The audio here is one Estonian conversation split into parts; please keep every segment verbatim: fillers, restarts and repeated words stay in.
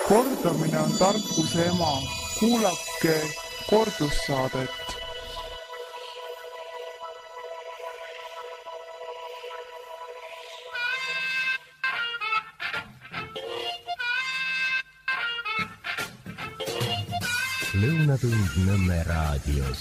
Kordamine on tarkuse ema. Kuulake kordussaadet. Lõunatund Nõmme raadios.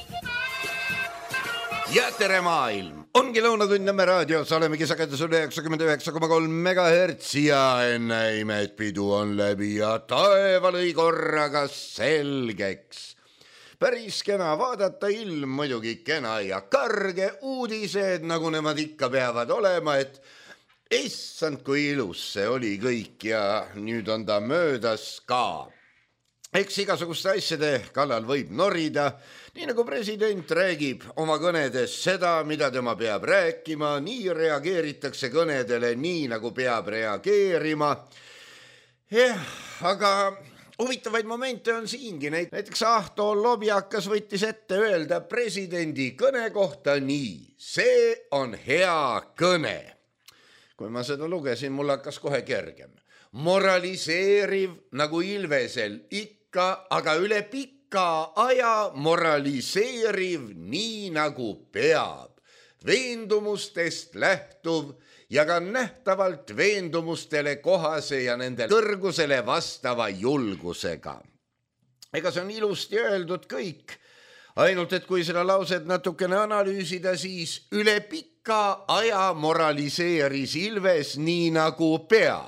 Ja tere maailm! Ongi Lõunatund Nõmme raadios, olemegi sagedusel üheksakümmend üheksa koma kolm megahertsi ja enne imet pidu on läbi ja taeva lõi korraga selgeks. Päris kena vaadata, ilm muidugi kena ja karge, uudised, nagu nemad ikka peavad olema, et issand, kui ilus see oli kõik ja nüüd on ta möödas ka. Eks igasuguste asjade kallal võib norida, nii nagu president räägib oma kõnedes seda, mida tema peab rääkima, nii reageeritakse kõnedele nii, nagu peab reageerima. Ja, aga huvitavaid momente on siingi, näiteks Ahto Lobjakas võttis ette öelda presidendi kõne kohta nii, see on hea kõne. Kui ma seda lugesin, mul hakkas kohe kergem. Moraliseeriv nagu Ilvesel ikka, aga üle pika aja moraliseeriv nii nagu peab, veendumustest lähtuv ja ka nähtavalt veendumustele kohase ja nende kõrgusele vastava julgusega. Ega see on ilusti öeldud kõik, ainult et kui seda lauset natukene analüüsida, siis üle pika aja moraliseeris Ilves nii nagu peab.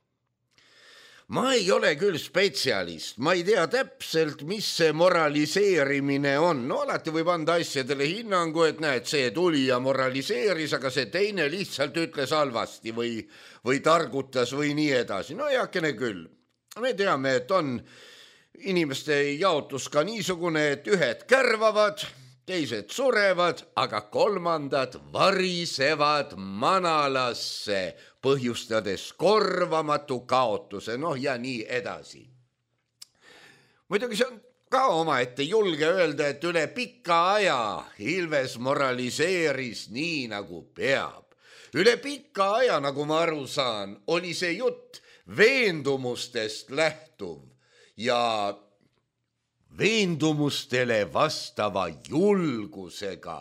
Ma ei ole küll spetsialist, ma ei tea täpselt, mis see moraliseerimine on. No alati võib anda asjadele hinnangu, et näed, see tuli ja moraliseeris, aga see teine lihtsalt ütles halvasti või, või targutas või nii edasi. No heakene küll. Me teame, et on inimeste jaotus ka niisugune, et ühed kärvavad, teised surevad, aga kolmandad varisevad manalasse, põhjustades korvamatu kaotuse, noh ja nii edasi. Muidugi see on ka omaette julge öelda, et üle pika aja Ilves moraliseeris nii nagu peab. Üle pika aja, nagu ma aru saan, oli see jutt veendumustest lähtuv ja veendumustele vastava julgusega.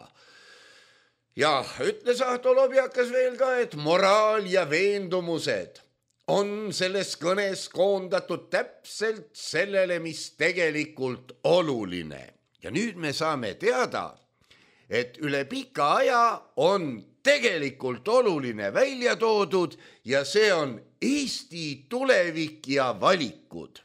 Ja ütles Ahto Lobjakas veel ka, et moraal ja veendumused on selles kõnes koondatud täpselt sellele, mis tegelikult oluline. Ja nüüd me saame teada, et üle pika aja on tegelikult oluline välja toodud ja see on Eesti tulevik ja valikud.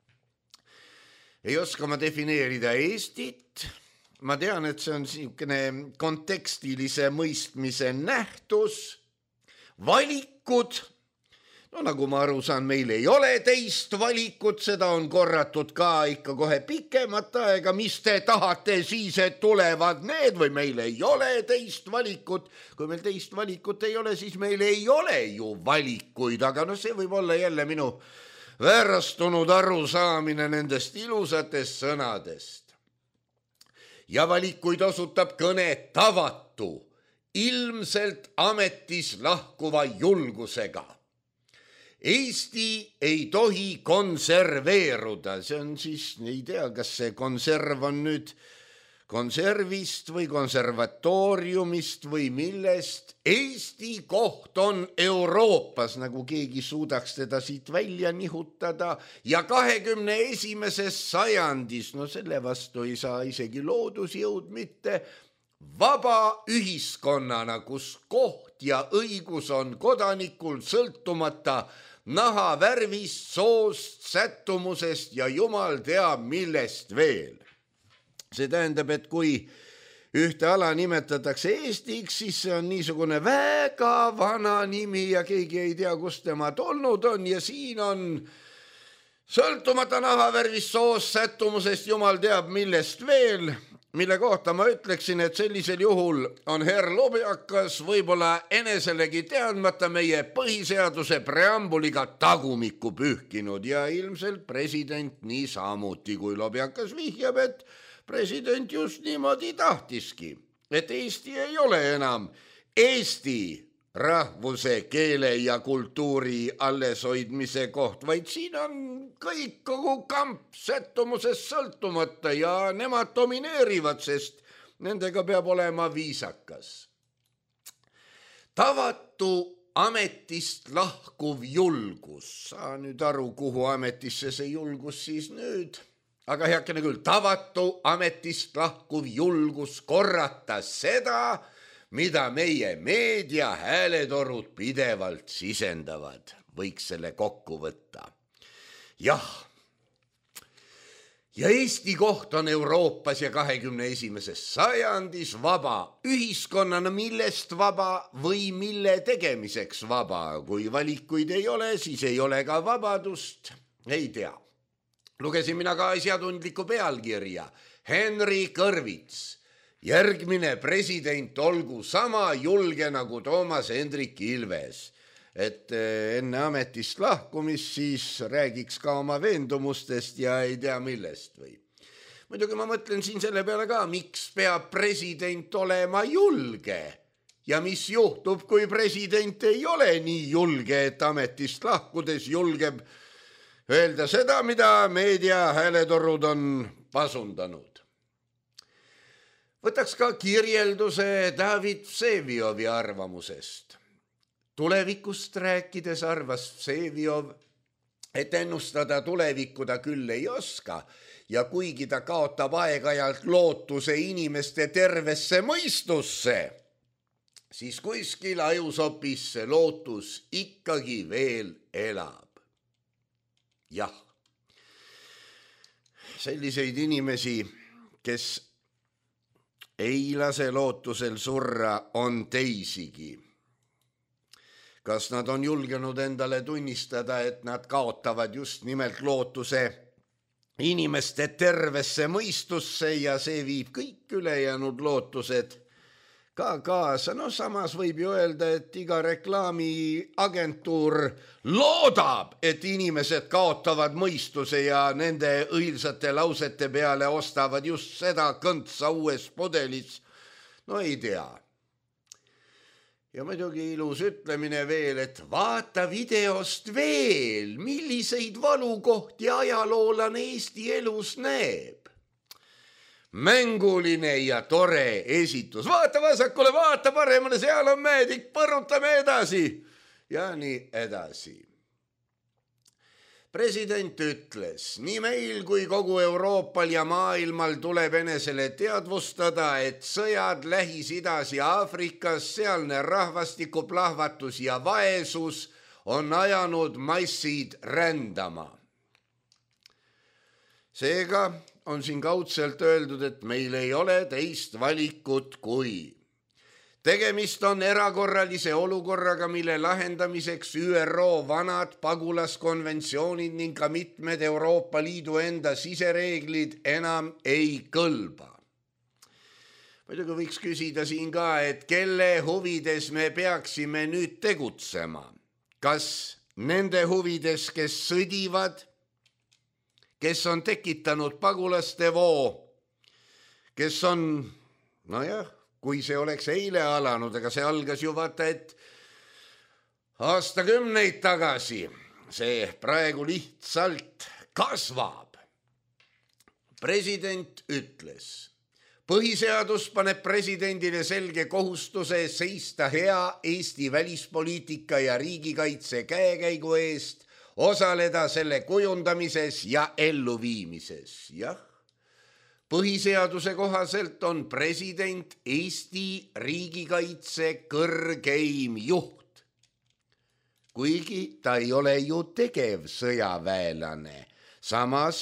Ei oska ma defineerida Eestit. Ma tean, et see on siukene kontekstilise mõistmise nähtus. Valikud. No nagu ma aru saan, meil ei ole teist valikut, seda on korratud ka ikka kohe pikemat aega. Mis te tahate siis, et tulevad need või meil ei ole teist valikut? Kui meil teist valikut ei ole, siis meil ei ole ju valikuid, aga no see võib olla jälle minu väärastunud arusaamine nendest ilusatest sõnadest. Ja valikuid osutab kõne tavatu, ilmselt ametis lahkuva julgusega. Eesti ei tohi konserveeruda, see on siis, ei tea, kas see konserv on nüüd konservist või konservatooriumist või millest. Eesti koht on Euroopas, nagu keegi suudaks teda siit välja nihutada ja kahekümne esimeses sajandis, no selle vastu ei saa isegi loodusjõud mitte, vaba ühiskonnana, kus koht ja õigus on kodanikul sõltumata naha värvist, soost, sättumusest ja jumal teab millest veel. See tähendab, et kui ühte ala nimetatakse Eestiks, siis see on niisugune väga vana nimi ja keegi ei tea, kust tema tulnud on ja siin on sõltumata nahavärvist, soost, sättumusest, jumal teab millest veel, mille kohta ma ütleksin, et sellisel juhul on herr Lobjakas võib-olla eneselegi teadmata meie põhiseaduse preambuliga tagumikku pühkinud ja ilmselt president nii samuti, kui Lobjakas vihjab, et president just niimoodi tahtiski, et Eesti ei ole enam Eesti, rahvuse, keele ja kultuuri alleshoidmise koht, vaid siin on kõik kogu kamp sättumusest sõltumata ja nemad domineerivad, sest nendega peab olema viisakas. Tavatu ametist lahkuv julgus. Saa nüüd aru, kuhu ametisse see julgus siis nüüd. Aga heakene küll, tavatu ametist lahkuv julgus korrata seda, mida meie meedia hääletorud pidevalt sisendavad. Võiks selle kokku võtta. Jah. Ja Eesti koht on Euroopas ja kahekümne esimeses sajandis vaba ühiskonnana, millest vaba või mille tegemiseks vaba. Kui valikuid ei ole, siis ei ole ka vabadust. Ei tea. Lugesin mina ka asjatundliku pealkirja. Henry Kõrvits. Järgmine president olgu sama julge nagu Toomas Hendrik Ilves. Et enne ametist lahkumist siis räägiks ka oma veendumustest ja ei tea millest või. Muidugi ma mõtlen siin selle peale ka, miks peab president olema julge ja mis juhtub, kui president ei ole nii julge, et ametist lahkudes julgeb öelda seda, mida meedia hääletorud on pasundanud. Võtaks ka kirjelduse David Vseviovi arvamusest. Tulevikust rääkides arvas Vseviov, et ennustada tulevikku ta küll ei oska ja kuigi ta kaotab aeg-ajalt lootuse inimeste tervesse mõistusse, siis kuskil ajusopis see lootus ikkagi veel elab. Jah, selliseid inimesi, kes ei lase lootusel surra, on teisigi. Kas nad on julgenud endale tunnistada, et nad kaotavad just nimelt lootuse inimeste tervesse mõistusse ja see viib kõik ülejäänud lootused ka kaasa. No samas võib ju öelda, et iga reklaamiagentuur loodab, et inimesed kaotavad mõistuse ja nende õilsate lausete peale ostavad just seda kõntsa uues pudelis. No ei tea. Ja muidugi ilus ütlemine veel, et vaata videost veel, milliseid valukohti ajaloolane Eesti elus näeb. Mänguline ja tore esitus. Vaata vasakule, vaata paremale, seal on meedik, põrutame edasi. Ja nii edasi. President ütles, nii meil kui kogu Euroopal ja maailmal tuleb enesele teadvustada, et sõjad Lähis-Idas ja Aafrikas, sealne rahvastiku plahvatus ja vaesus on ajanud massid rändama. Seega on siin kaudselt öeldud, et meil ei ole teist valikut kui. Tegemist on erakorralise olukorraga, mille lahendamiseks Ü R O vanad pagulaskonventsioonid ning ka mitmed Euroopa Liidu enda sisereeglid enam ei kõlba. Muidugi võiks küsida siin ka, et kelle huvides me peaksime nüüd tegutsema. Kas nende huvides, kes sõdivad, kes on tekitanud pagulaste voo, kes on, no jah, kui see oleks eile alanud, aga see algas ju vaata, et aastakümneid tagasi see praegu lihtsalt kasvab. President ütles, põhiseadus paneb presidendile selge kohustuse seista hea Eesti välispoliitika ja riigikaitse käekäigu eest, osaleda selle kujundamises ja elluviimises. Jah. Põhiseaduse kohaselt on president Eesti riigikaitse kõrgeim juht, kuigi ta ei ole ju tegev sõjaväelane. Samas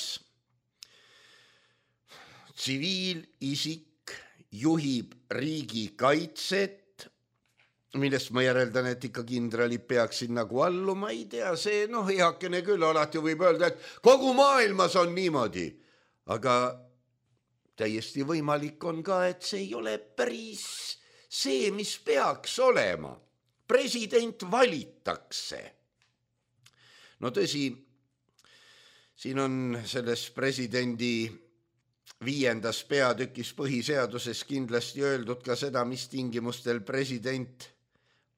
tsiviilisik juhib riigikaitset, millest ma järeldan, et ikka kindralid peaksid nagu alluma, ei tea see, noh heakene küll, alati võib öelda, et kogu maailmas on niimoodi, aga täiesti võimalik on ka, et see ei ole päris see, mis peaks olema. President valitakse. No tõsi, siin on selles presidendi viiendas peatükis põhiseaduses kindlasti öeldud ka seda, mis tingimustel president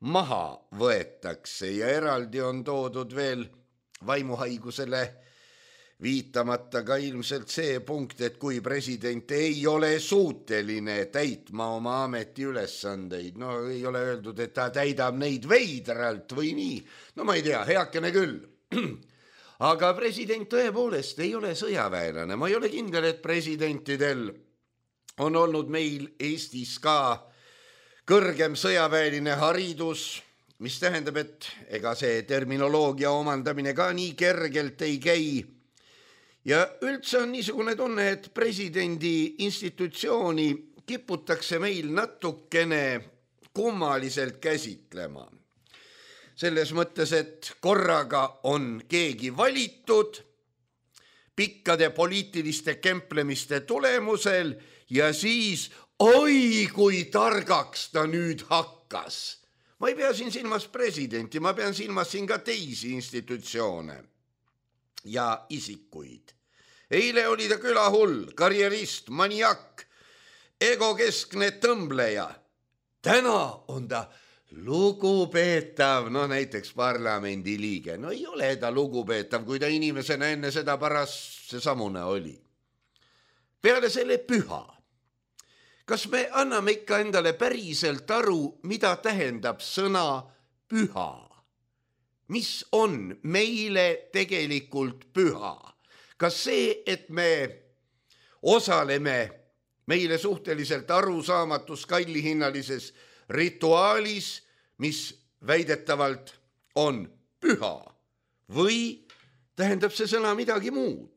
maha võetakse ja eraldi on toodud veel vaimuhaigusele viitamata ka ilmselt see punkt, et kui president ei ole suuteline täitma oma ametiülesandeid, no ei ole öeldud, et ta täidab neid veidralt või nii, no ma ei tea, heakene küll. Aga president tõepoolest ei ole sõjaväelane, ma ei ole kindel, et presidentidel on olnud meil Eestis ka kõrgem sõjaväeline haridus, mis tähendab, et ega see terminoloogia omandamine ka nii kergelt ei käi. Ja üldse on niisugune tunne, et presidendi institutsiooni kiputakse meil natukene kummaliselt käsitlema. Selles mõttes, et korraga on keegi valitud pikkade poliitiliste kemplemiste tulemusel ja siis oi, kui targaks ta nüüd hakkas. Ma ei pea siin silmas presidenti, ma pean silmas siin ka teisi institutsioone ja isikuid. Eile oli ta külahull, karjerist, maniak, egokeskne tõmbleja. Täna on ta lugupeetav, no näiteks parlamendi liige. No ei ole ta lugupeetav, kui ta inimesena enne seda paras seesamune oli. Peale selle püha. Kas me anname ikka endale päriselt aru, mida tähendab sõna püha? Mis on meile tegelikult püha? Kas see, et me osaleme meile suhteliselt arusaamatus kallihinnalises rituaalis, mis väidetavalt on püha, või tähendab see sõna midagi muud?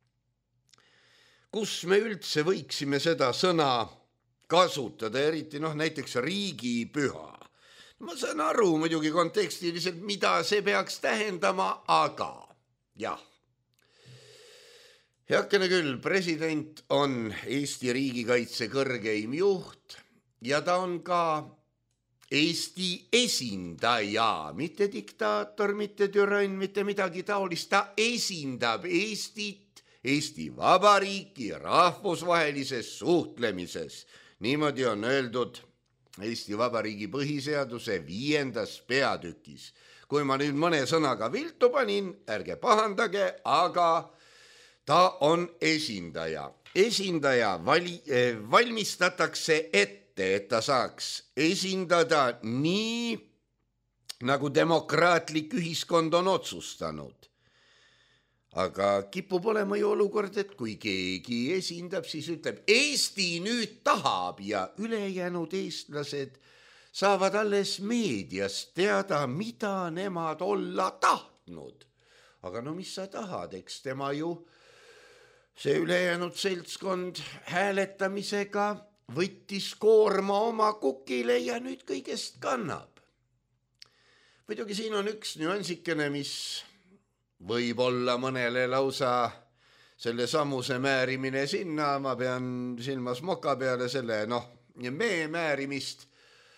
Kus me üldse võiksime seda sõna kasutada, eriti noh, näiteks riigipüha? Ma saan aru muidugi kontekstiliselt, mida see peaks tähendama, aga jah. Heakene küll, president on Eesti riigikaitse kõrgeim juht ja ta on ka Eesti esindaja, mitte diktaator, mitte türann, mitte midagi taolist. Ta esindab Eestit, Eesti Vabariiki rahvusvahelises suhtlemises. Niimoodi on öeldud Eesti Vabariigi põhiseaduse viiendas peatükis. Kui ma nüüd mõne sõnaga viltu panin, ärge pahandage, aga ta on esindaja. Esindaja vali, eh, valmistatakse ette, et ta saaks esindada nii, nagu demokraatlik ühiskond on otsustanud. Aga kipub olema ju olukord, et kui keegi esindab, siis ütleb, Eesti nüüd tahab ja ülejäänud eestlased saavad alles meediast teada, mida nemad olla tahtnud. Aga no mis sa tahad, eks tema ju see ülejäänud seltskond hääletamisega võttis koorma oma kukile ja nüüd kõigest kannab. Muidugi siin on üks nüansikene, mis võib olla mõnele lausa selle samuse määrimine sinna, ma pean silmas moka peale selle, noh, mee määrimist.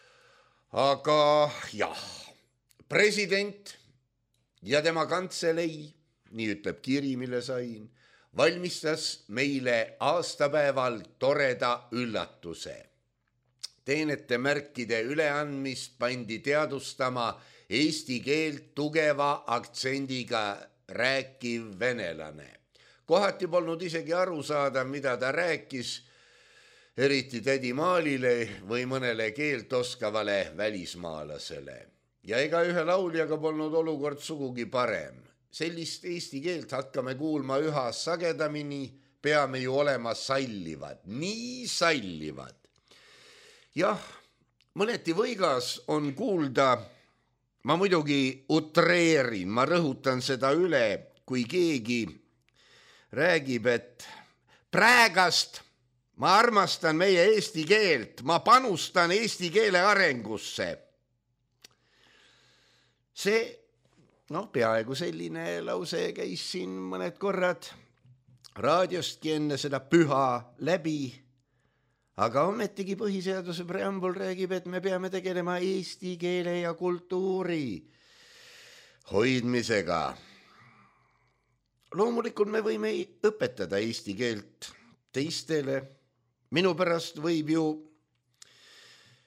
Aga jah, president ja tema kantselei, nii ütleb kiri, mille sain, valmistas meile aastapäeval toreda üllatuse. Teenete märkide üleandmist pandi teadustama eesti keelt tugeva aktsendiga rääkiv venelane. Kohati polnud isegi aru saada, mida ta rääkis, eriti tädi Maalile või mõnele keelt oskavale välismaalasele. Ja ega ühe lauljaga polnud olukord sugugi parem. Sellist eesti keelt hakkame kuulma üha sagedamini, peame ju olema sallivad, nii sallivad. Jah, mõneti võigas on kuulda, ma muidugi utreerin, ma rõhutan seda üle, kui keegi räägib, et praegast ma armastan meie eesti keelt, ma panustan eesti keele arengusse. See noh, peaaegu selline lause käis siin mõned korrad raadiostki enne seda püha läbi, aga ometigi põhiseaduse preambul räägib, et me peame tegelema eesti keele ja kultuuri hoidmisega. Loomulikult me võime õpetada eesti keelt teistele. Minu pärast võib ju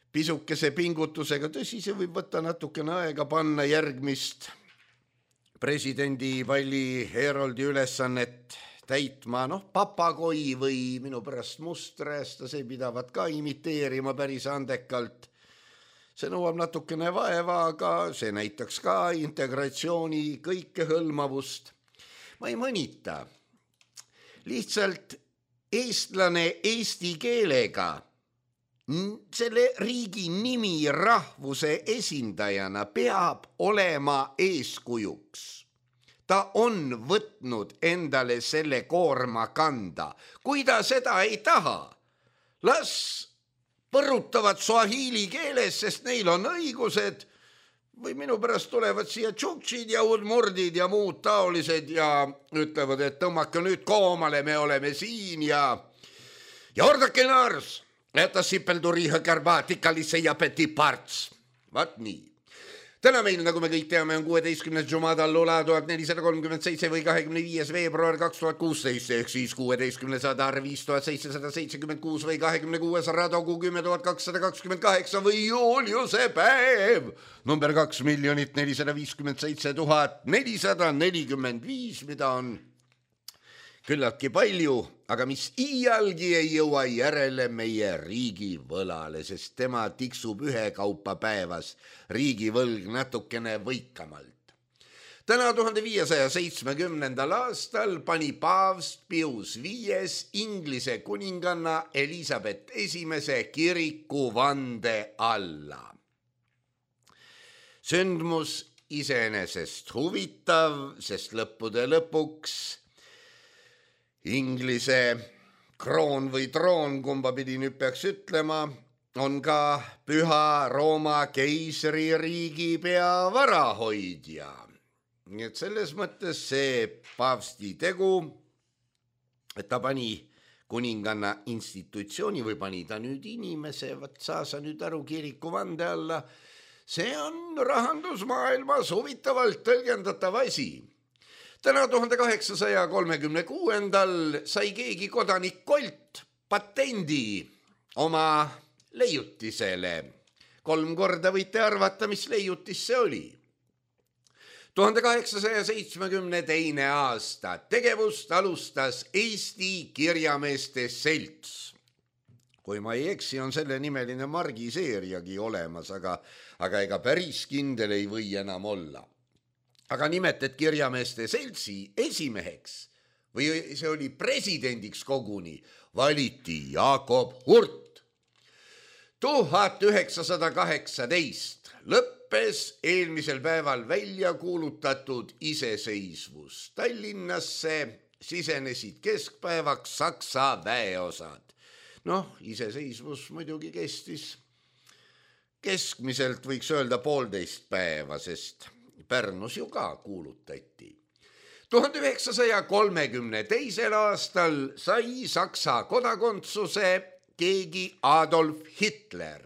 pisukese pingutusega, tõsi, see võib võtta natukene aega panna järgmist presidendi Valli Heroldi ülesannet täitma, noh, papagoi või minu pärast musträsta, see pidavat ka imiteerima päris andekalt. See nõuab natukene vaeva, aga see näitaks ka integratsiooni kõikehõlmavust. Ma ei mõnita. Lihtsalt eestlane eesti keelega, selle riigi nimi rahvuse esindajana peab olema eeskujuks. Ta on võtnud endale selle koorma kanda. Kui ta seda ei taha, las põrutavad swahili keeles, sest neil on õigused, või minu pärast tulevad siia tšuktšid ja udmurdid ja muud taolised ja ütlevad, et tõmmake nüüd koomale, me oleme siin ja ja ordake naars, että sipelduri hökärvaatikkalisse ja peti parts. Vat nii. Täna meil, nagu me kõik teame, on kuueteistkümnes Jumadal Lula tuhat nelisada kolmkümmend seitse või kahekümne viies veebruar kaks tuhat kuusteist, ehk siis kuueteistkümnes Adar viis tuhat seitsesada seitsekümmend kuus või kahekümne kuues Radogu kümme tuhat kakssada kakskümmend kaheksa või Juliuse päev number kaks miljonit nelisada viiskümmend seitse tuhat nelisada nelikümmend viis, mida on küllaltki palju, aga mis iialgi ei jõua järele meie riigi võlale, sest tema tiksub ühe kaupa päevas riigivõlg natukene võikamalt. Täna tuhande viiesaja seitsmekümnendal aastal pani paavst Pius viies Inglise kuninganna Elizabeth esimese kiriku vande alla. Sündmus iseenesest huvitav, sest lõppude lõpuks Inglise kroon või troon, kumba pidi nüüd peaks ütlema, on ka Püha Rooma keisririigi peavarahoidja. Nii et selles mõttes see paavsti tegu, et ta pani kuninganna institutsiooni või pani ta nüüd inimese, võt saa sa nüüd aru kiriku vande alla, see on rahandusmaailmas huvitavalt tõlgendatav asi. Täna tuhande kaheksasaja kolmekümne kuuendal sai keegi kodanik Kolt patendi oma leiutisele. Kolm korda võite arvata, mis leiutis see oli. tuhande kaheksasaja seitsmekümne teine aasta tegevust alustas Eesti Kirjameeste Selts. Kui ma ei eksi, on selle nimeline margiseeriagi olemas, aga, aga ega päris kindel ei või enam olla. Aga nimetet Kirjameeste Seltsi esimeheks või see oli presidendiks koguni, valiti Jakob Hurt. tuhat üheksasada kaheksateist lõppes eelmisel päeval välja kuulutatud iseseisvus. Tallinnasse sisenesid keskpäevaks Saksa väeosad. Noh, iseseisvus muidugi kestis keskmiselt võiks öelda poolteist päeva, sest Pärnus ju ka kuulutati. tuhande üheksasaja kolmekümne teisel aastal sai Saksa kodakondsuse keegi Adolf Hitler.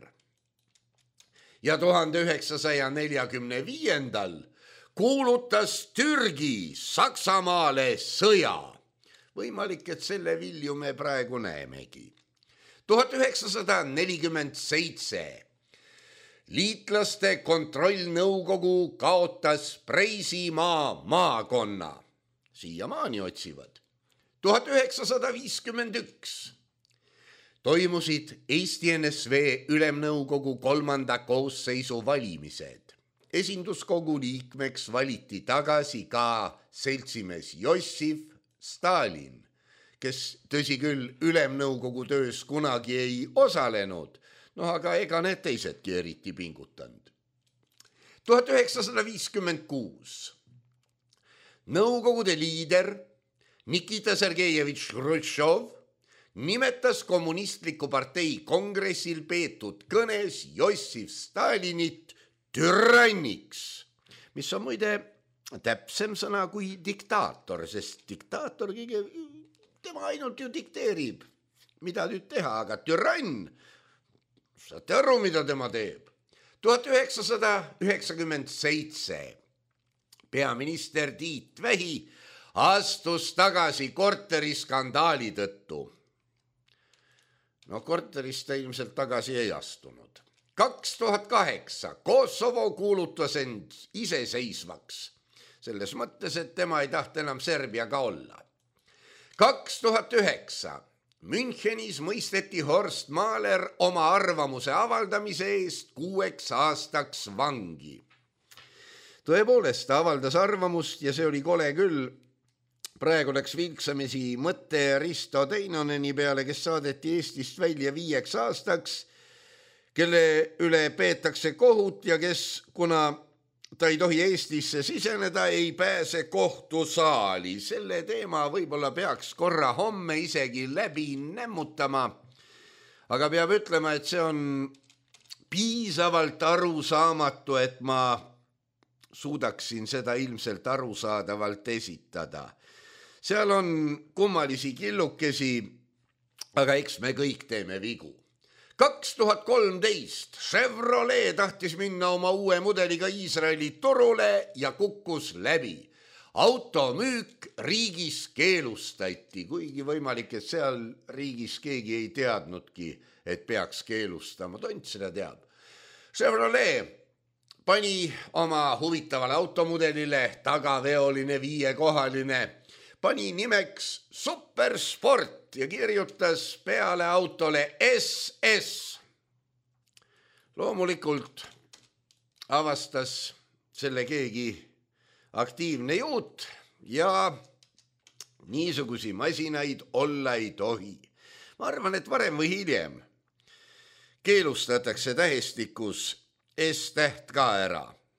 Ja tuhande üheksasaja neljakümne viiendal kuulutas Türgi Saksamaale sõja. Võimalik, et selle vilju me praegu näemegi. tuhat üheksasada nelikümmend seitse liitlaste kontrollnõukogu kaotas Preisimaa maakonna. Siiamaani otsivad. tuhat üheksasada viiskümmend üks toimusid Eesti N S V ülemnõukogu kolmanda koosseisu valimised. Esinduskogu liikmeks valiti tagasi ka seltsimees Jossif Stalin, kes tõsi küll ülemnõukogu töös kunagi ei osalenud, noh, aga ega need teisedki eriti pingutanud. tuhat üheksasada viiskümmend kuus nõukogude liider Nikita Sergejevitš Hruštšov nimetas kommunistliku partei kongressil peetud kõnes Jossif Stalinit türanniks, mis on muide täpsem sõna kui diktaator, sest diktaator, tema ainult ju dikteerib, mida nüüd teha, aga türann, saate aru, mida tema teeb. tuhat üheksasada üheksakümmend seitse peaminister Tiit Vähi astus tagasi korteriskandaali tõttu. No korterist ta ilmselt tagasi ei astunud. kaks tuhat kaheksa Kosovo kuulutas end iseseisvaks. Selles mõttes, et tema ei tahta enam Serbiaga olla. kaks tuhat üheksa Münchenis mõisteti Horst Mahler oma arvamuse avaldamise eest kuueks aastaks vangi. Tõepoolest, ta avaldas arvamust ja see oli kole küll. Praegu läks vilksamisi mõtte Risto Teinoneni peale, kes saadeti Eestist välja viieks aastaks, kelle üle peetakse kohut ja kes, kuna ta ei tohi Eestisse siseneda, ei pääse kohtusaali. Selle teema võib-olla peaks korra homme isegi läbi nämmutama, aga peab ütlema, et see on piisavalt arusaamatu, et ma suudaksin seda ilmselt arusaadavalt esitada. Seal on kummalisi killukesi, aga eks me kõik teeme vigu. kaks tuhat kolmteist Chevrolet tahtis minna oma uue mudeliga Iisraeli turule ja kukkus läbi. Automüük riigis keelustati, kuigi võimalik, et seal riigis keegi ei teadnudki, et peaks keelustama. Tont seda teab. Chevrolet pani oma huvitavale automudelile tagaveoline viiekohaline, pani nimeks Supersport ja kirjutas peale autole S S. Loomulikult avastas selle keegi aktiivne juut ja niisugusi masinaid olla ei tohi. Ma arvan, et varem või hiljem keelustatakse tähestikus S-täht ka ära.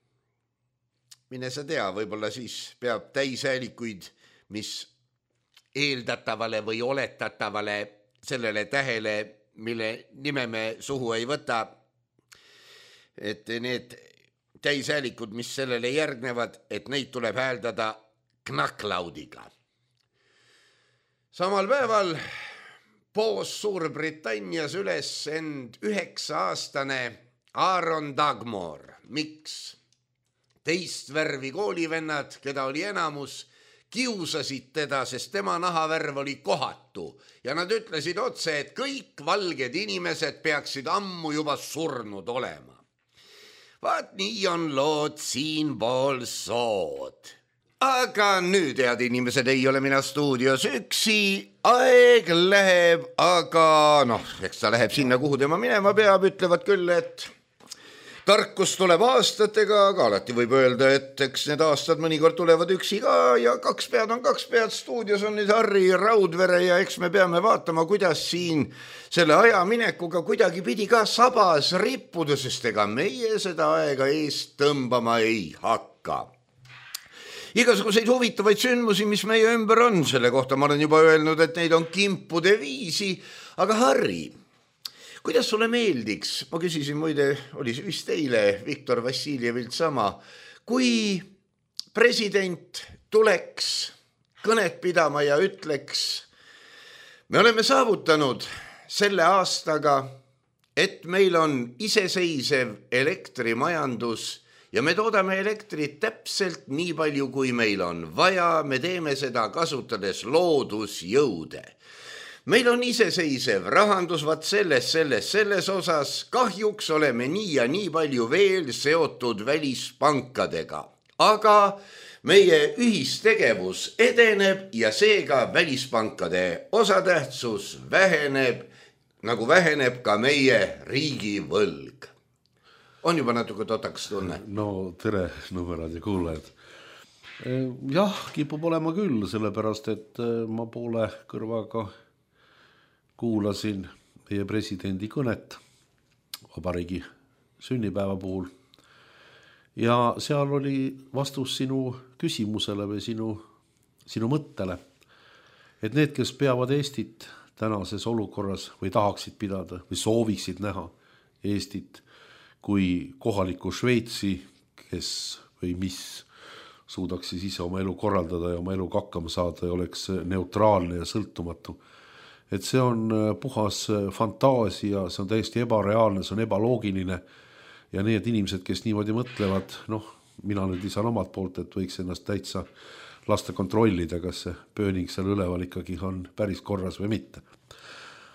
Mine sa tea, võib-olla siis peab täishäälikuid, mis eeldatavale või oletatavale sellele tähele, mille nime me suhu ei võta, et need täishäälikud, mis sellele järgnevad, et neid tuleb hääldada knacklaudiga. Samal päeval poos Suurbritannias üles end üheksa-aastane Aaron Dagmore. Miks? Teist värvi koolivennad, keda oli enamus, kiusasid teda, sest tema nahavärv oli kohatu ja nad ütlesid otse, et kõik valged inimesed peaksid ammu juba surnud olema. Vaat nii on lood siinpool sood. Aga nüüd, head inimesed, ei ole mina stuudios üksi, aeg läheb, aga noh, eks ta läheb sinna, kuhu tema minema peab, ütlevad küll, et tarkus tuleb aastatega, aga alati võib öelda, et eks need aastad mõnikord tulevad üksi ka ja kaks pead on kaks pead. Stuudios on nüüd Harri Raudvere ja eks me peame vaatama, kuidas siin selle aja minekuga kuidagi pidi ka sabas rippuda, sest ega meie seda aega eest tõmbama ei hakka. Igasuguseid huvitavaid sündmusi, mis meie ümber on, selle kohta ma olen juba öelnud, et neid on kimpude viisi, aga Harri, kuidas sulle meeldiks, ma küsisin muide, oli see vist eile Viktor Vassiljevilt sama, kui president tuleks kõnet pidama ja ütleks, me oleme saavutanud selle aastaga, et meil on iseseisev elektrimajandus ja me toodame elektrit täpselt nii palju, kui meil on vaja, me teeme seda kasutades loodusjõude. Meil on iseseisev rahandus, vaat selles, selles, selles osas kahjuks oleme nii ja nii palju veel seotud välispankadega. Aga meie ühistegevus edeneb ja seega välispankade osatähtsus väheneb, nagu väheneb ka meie riigivõlg. On juba natuke totaks tunne? No tere, numerad ja kuulajad. Jah, kipub olema küll, sellepärast, et ma poole kõrvaga kuulasin meie presidendi kõnet vabariigi sünnipäeva puhul ja seal oli vastus sinu küsimusele või sinu, sinu mõttele, et need, kes peavad Eestit tänases olukorras või tahaksid pidada või sooviksid näha Eestit kui kohalikku Šveitsi, kes või mis suudaks siis ise oma elu korraldada ja oma eluga hakkama saada ja oleks neutraalne ja sõltumatu. Et see on puhas fantaasia, see on täiesti ebareaalne, see on ebaloogiline ja need inimesed, kes niimoodi mõtlevad, noh, mina nüüd lisan omalt poolt, et võiks ennast täitsa lasta kontrollida, kas see pööning seal üleval ikkagi on päris korras või mitte.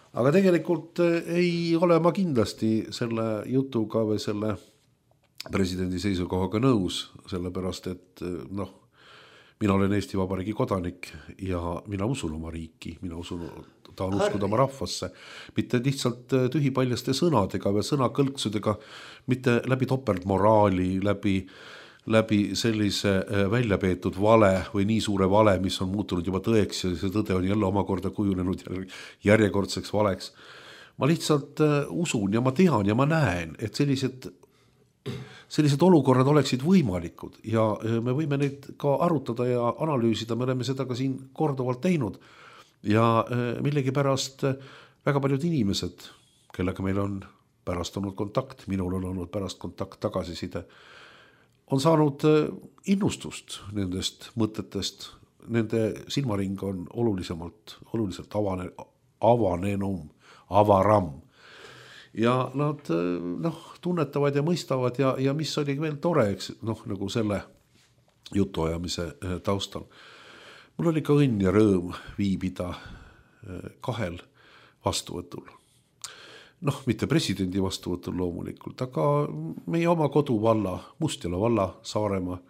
aga tegelikult ei ole ma kindlasti selle jutuga või selle presidendi seisukohaga nõus, sellepärast et noh, mina olen Eesti Vabariigi kodanik ja mina usun oma riiki, mina usun, tahan uskuda oma rahvasse, mitte lihtsalt tühipaljaste sõnadega või sõnakõlksudega, mitte läbi topeltmoraali, läbi, läbi sellise välja peetud vale või nii suure vale, mis on muutunud juba tõeks ja see tõde on jälle omakorda kujunenud järjekordseks valeks. Ma lihtsalt usun ja ma tean ja ma näen, et sellised sellised olukorrad oleksid võimalikud ja me võime neid ka arutada ja analüüsida, me oleme seda ka siin korduvalt teinud ja millegi pärast väga paljud inimesed, kellega meil on pärast olnud kontakt, minul on olnud pärast kontakt tagasiside, on saanud innustust nendest mõtetest, nende silmaring on olulisemalt, oluliselt avane, avanenum, avaram. Ja nad noh, tunnetavad ja mõistavad ja, ja mis oli veel tore, eks, noh, nagu selle jutuajamise taustal. Mul oli ka õnn ja rõõm viibida kahel vastuvõtul. Noh, mitte presidendi vastuvõtul loomulikult, aga meie oma koduvalla, Mustjala valla, Saaremaa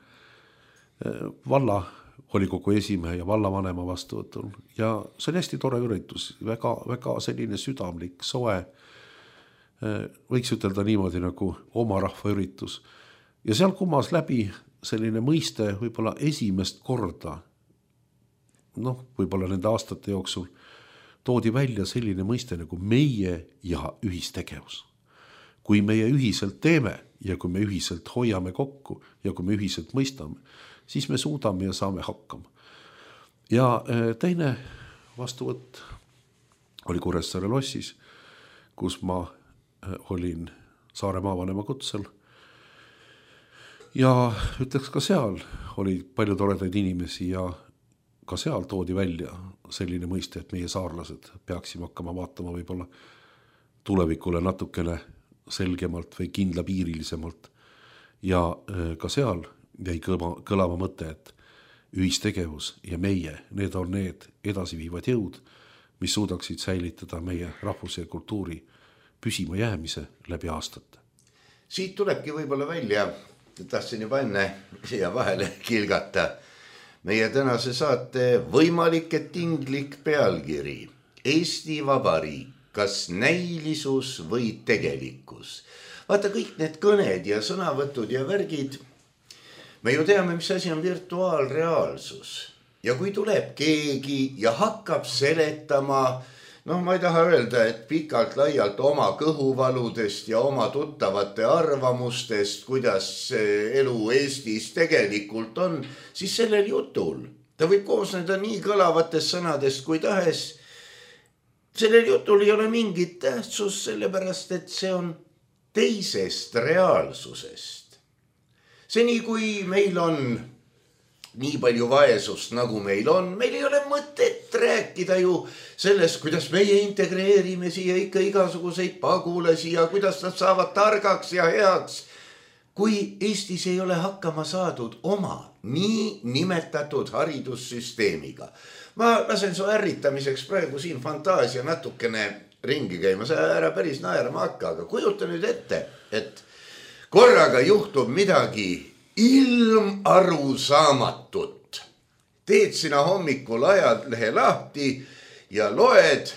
valla volikogu esimehe ja vallavanema vastuvõtul. Ja see oli hästi tore üritus, väga, väga selline südamlik, soe, võiks ütelda niimoodi nagu oma rahva üritus. Ja seal kummas läbi selline mõiste võib-olla esimest korda, noh, võib-olla nende aastate jooksul, toodi välja selline mõiste nagu meie ja ühistegevus. Kui meie ühiselt teeme ja kui me ühiselt hoiame kokku ja kui me ühiselt mõistame, siis me suudame ja saame hakkama. Ja teine vastuvõtt oli Kuressaare lossis, kus ma olin Saare maavanema kutsel ja ütleks ka seal oli palju toredaid inimesi ja ka seal toodi välja selline mõiste, et meie saarlased peaksime hakkama vaatama võib-olla tulevikule natukene selgemalt või kindlapiirilisemalt ja ka seal jäi kõlama, kõlama mõte, et ühistegevus ja meie, need on need edasiviivad jõud, mis suudaksid säilitada meie rahvuse ja kultuuri püsima jäämise läbi aastate. Siit tulebki võib-olla välja, tahtsin juba enne siia vahele kilgata, meie tänase saate võimalik et tinglik pealkiri Eesti Vabariik, kas näilisus või tegelikkus. Vaata kõik need kõned ja sõnavõtud ja värgid, me ju teame, mis asi on virtuaalreaalsus. Ja kui tuleb keegi ja hakkab seletama, noh, ma ei taha öelda, et pikalt laialt oma kõhuvaludest ja oma tuttavate arvamustest, kuidas elu Eestis tegelikult on, siis sellel jutul, ta võib koosneda nii kõlavatest sõnadest kui tahes. Sellel jutul ei ole mingit tähtsust, sellepärast, et see on teisest reaalsusest. Seni kui meil on nii palju vaesust, nagu meil on, meil ei ole mõtet rääkida ju sellest, kuidas meie integreerime siia ikka igasuguseid pagulasi ja kuidas nad saavad targaks ja heaks, kui Eestis ei ole hakkama saadud oma nii nimetatud haridussüsteemiga. Ma lasen su ärritamiseks praegu siin fantaasia natukene ringi käima, sa ära päris naerma hakka, aga kujuta nüüd ette, et korraga juhtub midagi ilm arusaamatut. Teed sina hommikul ajalehe lahti ja loed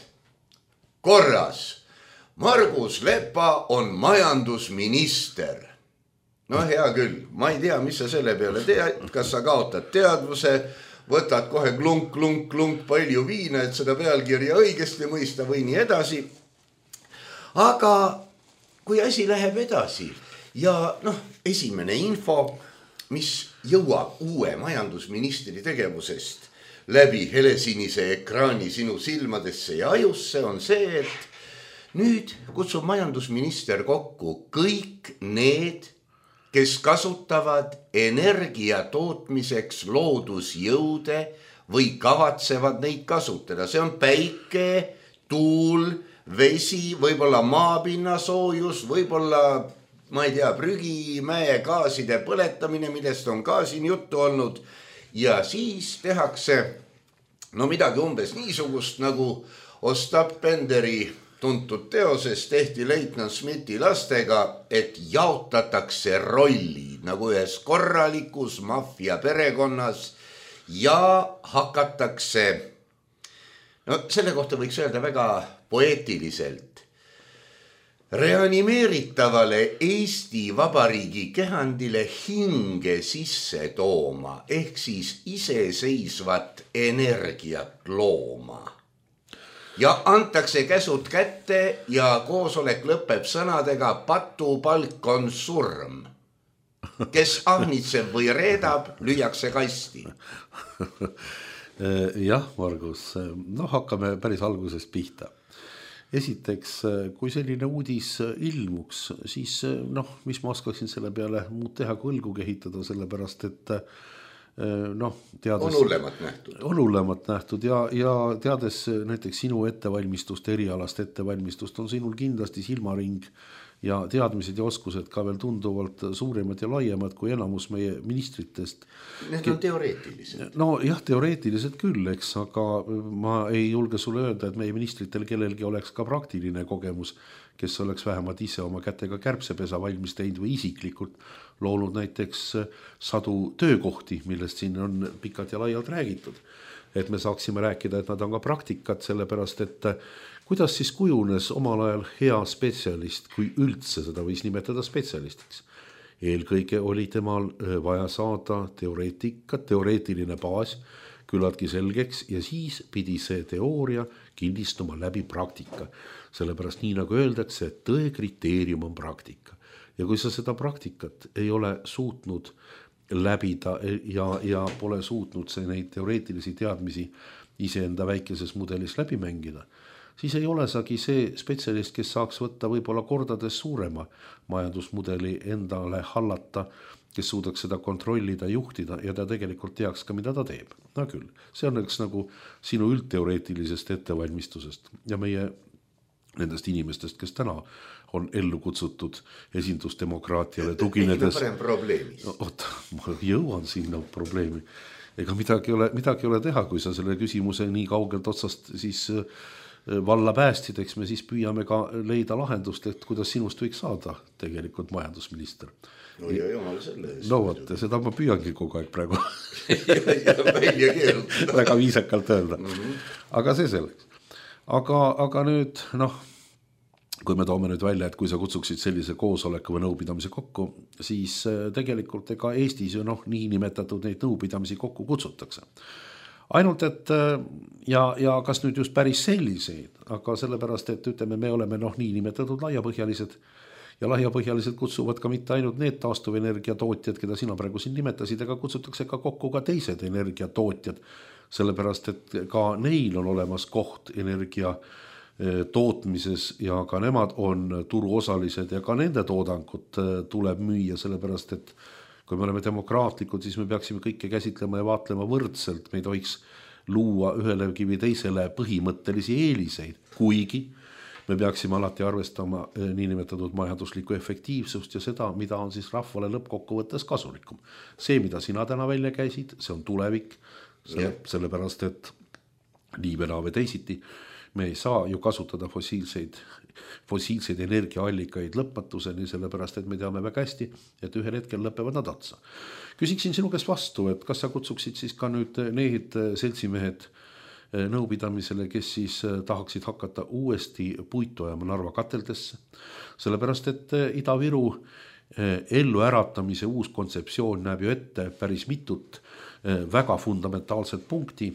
korras. Margus Lepa on majandusminister. No hea küll, ma ei tea, mis sa selle peale tead, kas sa kaotad teadvuse, võtad kohe klunk, klunk, klunk palju viina, et seda pealkirja õigesti mõista või nii edasi. Aga kui asi läheb edasi ja noh, esimene info, mis jõuab uue majandusministri tegevusest läbi helesinise ekraani sinu silmadesse ja ajusse, on see, et nüüd kutsub majandusminister kokku kõik need, kes kasutavad energia tootmiseks loodusjõude või kavatsevad neid kasutada. See on päike, tuul, vesi, võib-olla maapinna soojus, võib-olla ma ei tea, prügimäe gaaside põletamine, millest on ka siin juttu olnud. Ja siis tehakse no midagi umbes niisugust, nagu Ostap Benderi tuntud teoses tehti leitnant Smithi lastega, et jaotatakse rolli nagu ühes korralikus maffia perekonnas ja hakatakse, no selle kohta võiks öelda väga poeetiliselt, reanimeeritavale Eesti Vabariigi kehandile hinge sisse tooma, ehk siis iseseisvat energiat looma. Ja antakse käsud kätte ja koosolek lõpeb sõnadega patupalk on surm. Kes ahnitseb või reedab, lüüakse kasti. Jah, Margus, no hakkame päris algusest pihta. Esiteks, kui selline uudis ilmuks, siis noh, mis ma oskaksin selle peale muud teha kui õlgu kehitada, sellepärast et noh, teades, on hullemat nähtud. On hullemat nähtud ja, ja teades näiteks sinu ettevalmistust, erialast ettevalmistust, on sinul kindlasti silmaring ja teadmised ja oskused ka veel tunduvalt suuremad ja laiemad kui enamus meie ministritest. Need on teoreetilised. No jah, teoreetilised küll, eks, aga ma ei julge sulle öelda, et meie ministritel kellelgi oleks ka praktiline kogemus, kes oleks vähemalt ise oma kätega kärbsepesa valmis teinud või isiklikult loonud näiteks sadu töökohti, millest siin on pikalt ja laialt räägitud. Et me saaksime rääkida, et nad on ka praktikat, sellepärast, et kuidas siis kujunes omal ajal hea spetsialist, kui üldse seda võis nimetada spetsialistiks. Eelkõige oli temal vaja saada teoreetika, teoreetiline baas küllaltki selgeks ja siis pidi see teooria kinnistuma läbi praktika. Sellepärast nii nagu öeldakse, et tõe kriteerium on praktika. Ja kui sa seda praktikat ei ole suutnud läbida ja, ja pole suutnud see neid teoreetilisi teadmisi iseenda väikeses mudelis läbi mängida, siis ei ole sagi see spetsialist, kes saaks võtta võib-olla kordades suurema majandusmudeli endale hallata, kes suudaks seda kontrollida, juhtida ja ta tegelikult teaks ka, mida ta teeb. No küll, see on üks nagu sinu üldteoreetilisest ettevalmistusest ja meie nendest inimestest, kes täna on ellu kutsutud esindusdemokraatiale tuginedes. Ei, probleemis. Oota, ma jõuan sinna probleemi. Ega midagi ole, midagi ole teha, kui sa selle küsimuse nii kaugelt otsast siis valla päästid, eks me siis püüame ka leida lahendust, et kuidas sinust võiks saada tegelikult majandusminister. No ja jumal selle eest. No võtte, seda ma püüangi kogu aeg praegu. ja välja keerutada. Väga viisakalt öelda. Mm-hmm. Aga see selleks. Aga, aga nüüd, noh, kui me toome nüüd välja, et kui sa kutsuksid sellise koosoleku või nõupidamise kokku, siis tegelikult ega Eestis ju noh, nii nimetatud neid nõupidamisi kokku kutsutakse. Ainult, et ja, ja kas nüüd just päris selliseid, aga sellepärast, et ütleme, me oleme noh, nii nimetatud laiapõhjalised ja laiapõhjaliselt kutsuvad ka mitte ainult need taastuvenergia tootjad, keda sina praegu siin nimetasid, ega kutsutakse ka kokku ka teised energiatootjad, sellepärast, et ka neil on olemas koht energia tootmises ja ka nemad on turuosalised ja ka nende toodangut tuleb müüa, sellepärast, et kui me oleme demokraatlikud, siis me peaksime kõike käsitlema ja vaatlema võrdselt, me ei tohiks luua ühele kivi teisele põhimõttelisi eeliseid, kuigi me peaksime alati arvestama niinimetatud majanduslikku efektiivsust ja seda, mida on siis rahvale lõppkokkuvõttes kasulikum. See, mida sina täna välja käisid, see on tulevik, selle, sellepärast, et nii või naa või teisiti me ei saa ju kasutada fossiilseid, fossiilseid energiaallikaid lõpmatuseni, sellepärast, et me teame väga hästi, et ühel hetkel lõpevad nad otsa. Küsiksin sinu käest vastu, et kas sa kutsuksid siis ka nüüd need seltsimehed nõupidamisele, kes siis tahaksid hakata uuesti puitu ajama Narva kateldesse, sellepärast, et Ida-Viru ellu äratamise uus kontseptsioon näeb ju ette päris mitut väga fundamentaalset punkti,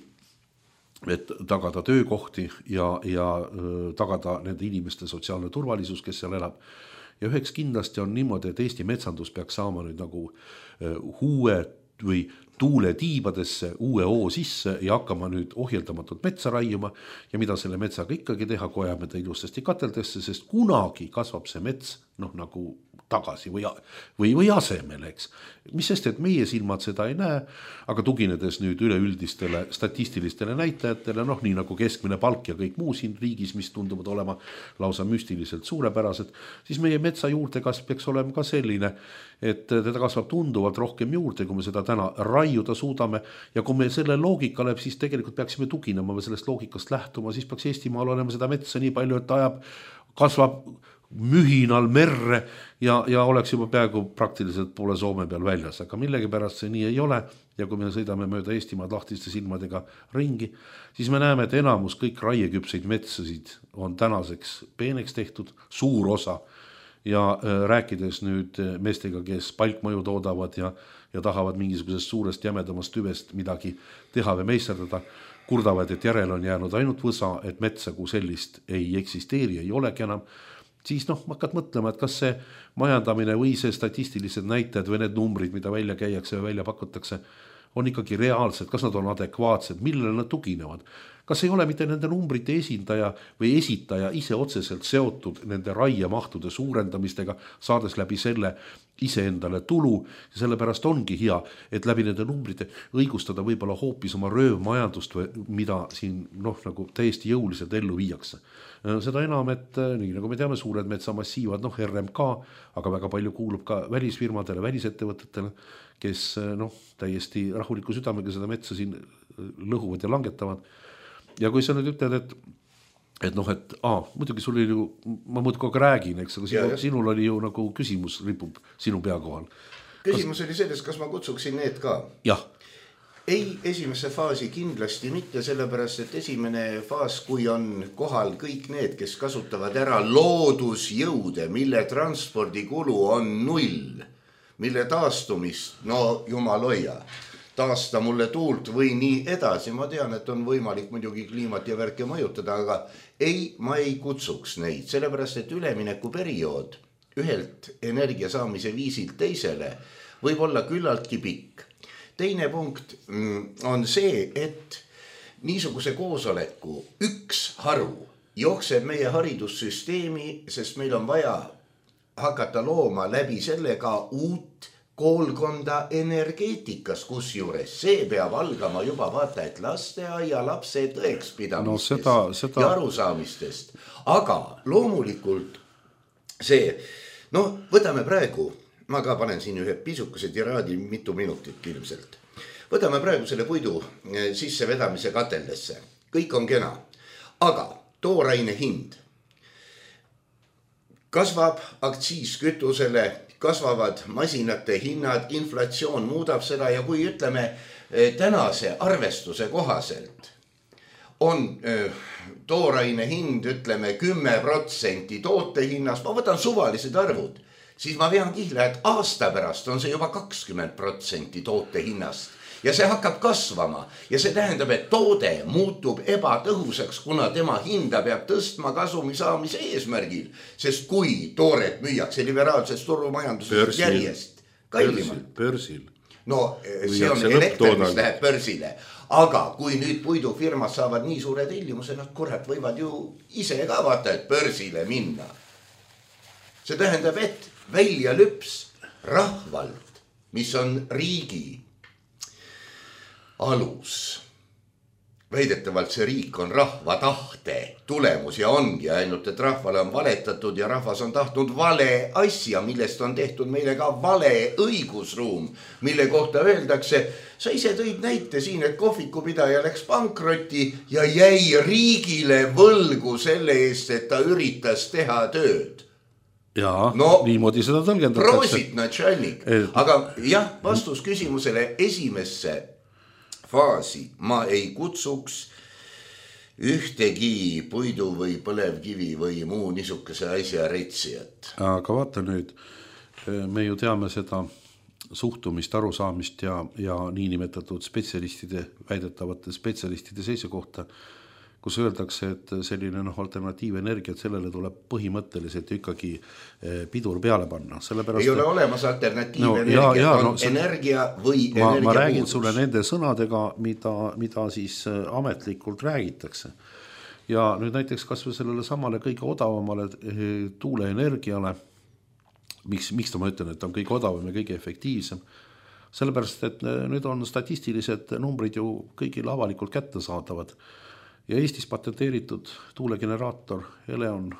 et tagada töökohti ja, ja tagada nende inimeste sotsiaalne turvalisus, kes seal elab. Ja üheks kindlasti on niimoodi, et Eesti metsandus peaks saama nüüd nagu huue või tuule tiibadesse uue oo sisse ja hakkama nüüd ohjeldamatult metsa raiuma ja mida selle metsaga ikkagi teha, kui ajame ta ilustasti kateldesse, sest kunagi kasvab see mets, noh nagu tagasi või, või, või asemele, eks. Mis sest, et meie silmad seda ei näe, aga tuginedes nüüd üleüldistele statistilistele näitajatele, noh nii nagu keskmine palk ja kõik muu siin riigis, mis tunduvad olema lausa müstiliselt suurepärased, siis meie metsa juurdekasv peaks olema ka selline, et teda kasvab tunduvalt rohkem juurde, kui me seda täna raiuda suudame ja kui me selle loogikale, siis tegelikult peaksime tuginema või sellest loogikast lähtuma, siis peaks Eestimaal olema seda metsa nii palju, et ajab, kasvab mühinal merre ja, ja oleks juba peaaegu praktiliselt poole Soome peal väljas, aga millegipärast see nii ei ole ja kui me sõidame mööda Eestimaad lahtiste silmadega ringi, siis me näeme, et enamus kõik raieküpseid metsasid on tänaseks peeneks tehtud, suur osa ja äh, rääkides nüüd meestega, kes palkmaju toodavad ja, ja tahavad mingisugusest suurest jämedamast tüvest midagi teha või meisterdada, kurdavad, et järel on jäänud ainult võsa, et metsa kui sellist ei eksisteeri, ei olegi enam, siis noh, hakkad mõtlema, et kas see majandamine või see statistilised näitajad või need numbrid, mida välja käiakse või välja pakutakse, on ikkagi reaalsed, kas nad on adekvaatsed, millele nad tuginevad. Kas ei ole mitte nende numbrite esindaja või esitaja ise otseselt seotud nende raiemahtude suurendamistega, saades läbi selle iseendale tulu ja sellepärast ongi hea, et läbi nende numbrite õigustada võib-olla hoopis oma röövmajandust, mida siin noh, nagu täiesti jõuliselt ellu viiakse. Seda enam, et nii nagu me teame, suured metsamassiivad, noh R M K, aga väga palju kuulub ka välisfirmadele, välisettevõtetele, kes noh, täiesti rahuliku südamega seda metsa siin lõhuvad ja langetavad. Ja kui sa nüüd ütled, et, et noh, et aa, muidugi sul oli ju, ma muidu kogu räägin, eks, aga sinu, sinul oli ju nagu küsimus ripub sinu pea kohal. Küsimus kas... oli selles, kas ma kutsuksin need ka? Jah. Ei, esimesse faasi kindlasti mitte, sellepärast, et esimene faas, kui on kohal kõik need, kes kasutavad ära loodusjõude, mille transpordikulu on null, mille taastumist, no jumal hoia, taasta mulle tuult või nii edasi. Ma tean, et on võimalik muidugi kliimat ja värke mõjutada, aga ei, ma ei kutsuks neid, sellepärast, et ülemineku periood ühelt energia saamise viisilt teisele võib olla küllaltki pikk. Teine punkt on see, et niisuguse koosoleku üks haru jookseb meie haridussüsteemi, sest meil on vaja hakata looma läbi sellega uut koolkonda energeetikas, kus juures see peab algama juba vaata, et lasteaia lapse tõekspidamistest no, seda, seda... ja arusaamistest. Aga loomulikult see, no võtame praegu, ma ka panen siin ühe pisukese tiraadi mitu minutit ilmselt. Võtame praegu selle puidu sissevedamise katellesse. Kõik on kena. Aga tooraine hind kasvab aktsiiskütusele, kasvavad masinate hinnad, inflatsioon muudab seda ja kui ütleme tänase arvestuse kohaselt on tooraine hind, ütleme kümme protsenti toote hinnast, ma võtan suvalised arvud, siis ma vean kihla, et aasta pärast on see juba kakskümmend protsenti toote hinnast ja see hakkab kasvama ja see tähendab, et toode muutub ebatõhusaks, kuna tema hinda peab tõstma kasumi saamise eesmärgil, sest kui tooret müüakse liberaalses turumajanduses järjest kallimalt. Börsil. No see on elekter, mis läheb börsile, aga kui nüüd puidufirmad saavad nii suure tellimuse, nad kurat võivad ju ise ka vaata, et börsile minna. See tähendab, et välja lüps rahvalt, mis on riigi alus. Väidetavalt see riik on rahva tahte tulemus ja ongi ainult, et rahvale on valetatud ja rahvas on tahtnud vale asja, millest on tehtud meile ka vale õigusruum, mille kohta öeldakse, sa ise tõid näite siin, et kohvikupidaja läks pankrotti ja jäi riigile võlgu selle eest, et ta üritas teha tööd. Jaa, no, niimoodi seda tõlgendatakse. Proosit, natšalnik. Aga jah, vastus küsimusele esimesse faasi ma ei kutsuks ühtegi puidu või põlevkivi või muu niisuguse asja retsijat. Aga vaata nüüd, me ju teame seda suhtumist, arusaamist ja, ja niinimetatud spetsialistide, väidetavate spetsialistide seisukohta, kus öeldakse, et selline noh, alternatiivenergia, et sellele tuleb põhimõtteliselt ikkagi pidur peale panna. Sellepärast, ei ole olemas alternatiivenergia, no, ja, ja, on no, energia või ma, energia ma räägin puudus. Sulle nende sõnadega, mida, mida siis ametlikult räägitakse. Ja nüüd näiteks kas või sellele samale kõige odavamale tuuleenergiale miks, miks ta ma ütlen, et on kõige odavam ja kõige efektiivsem? Sellepärast, et nüüd on statistilised numbrid ju kõigile avalikult kätte saadavad ja Eestis patenteeritud tuulegeneraator Eleon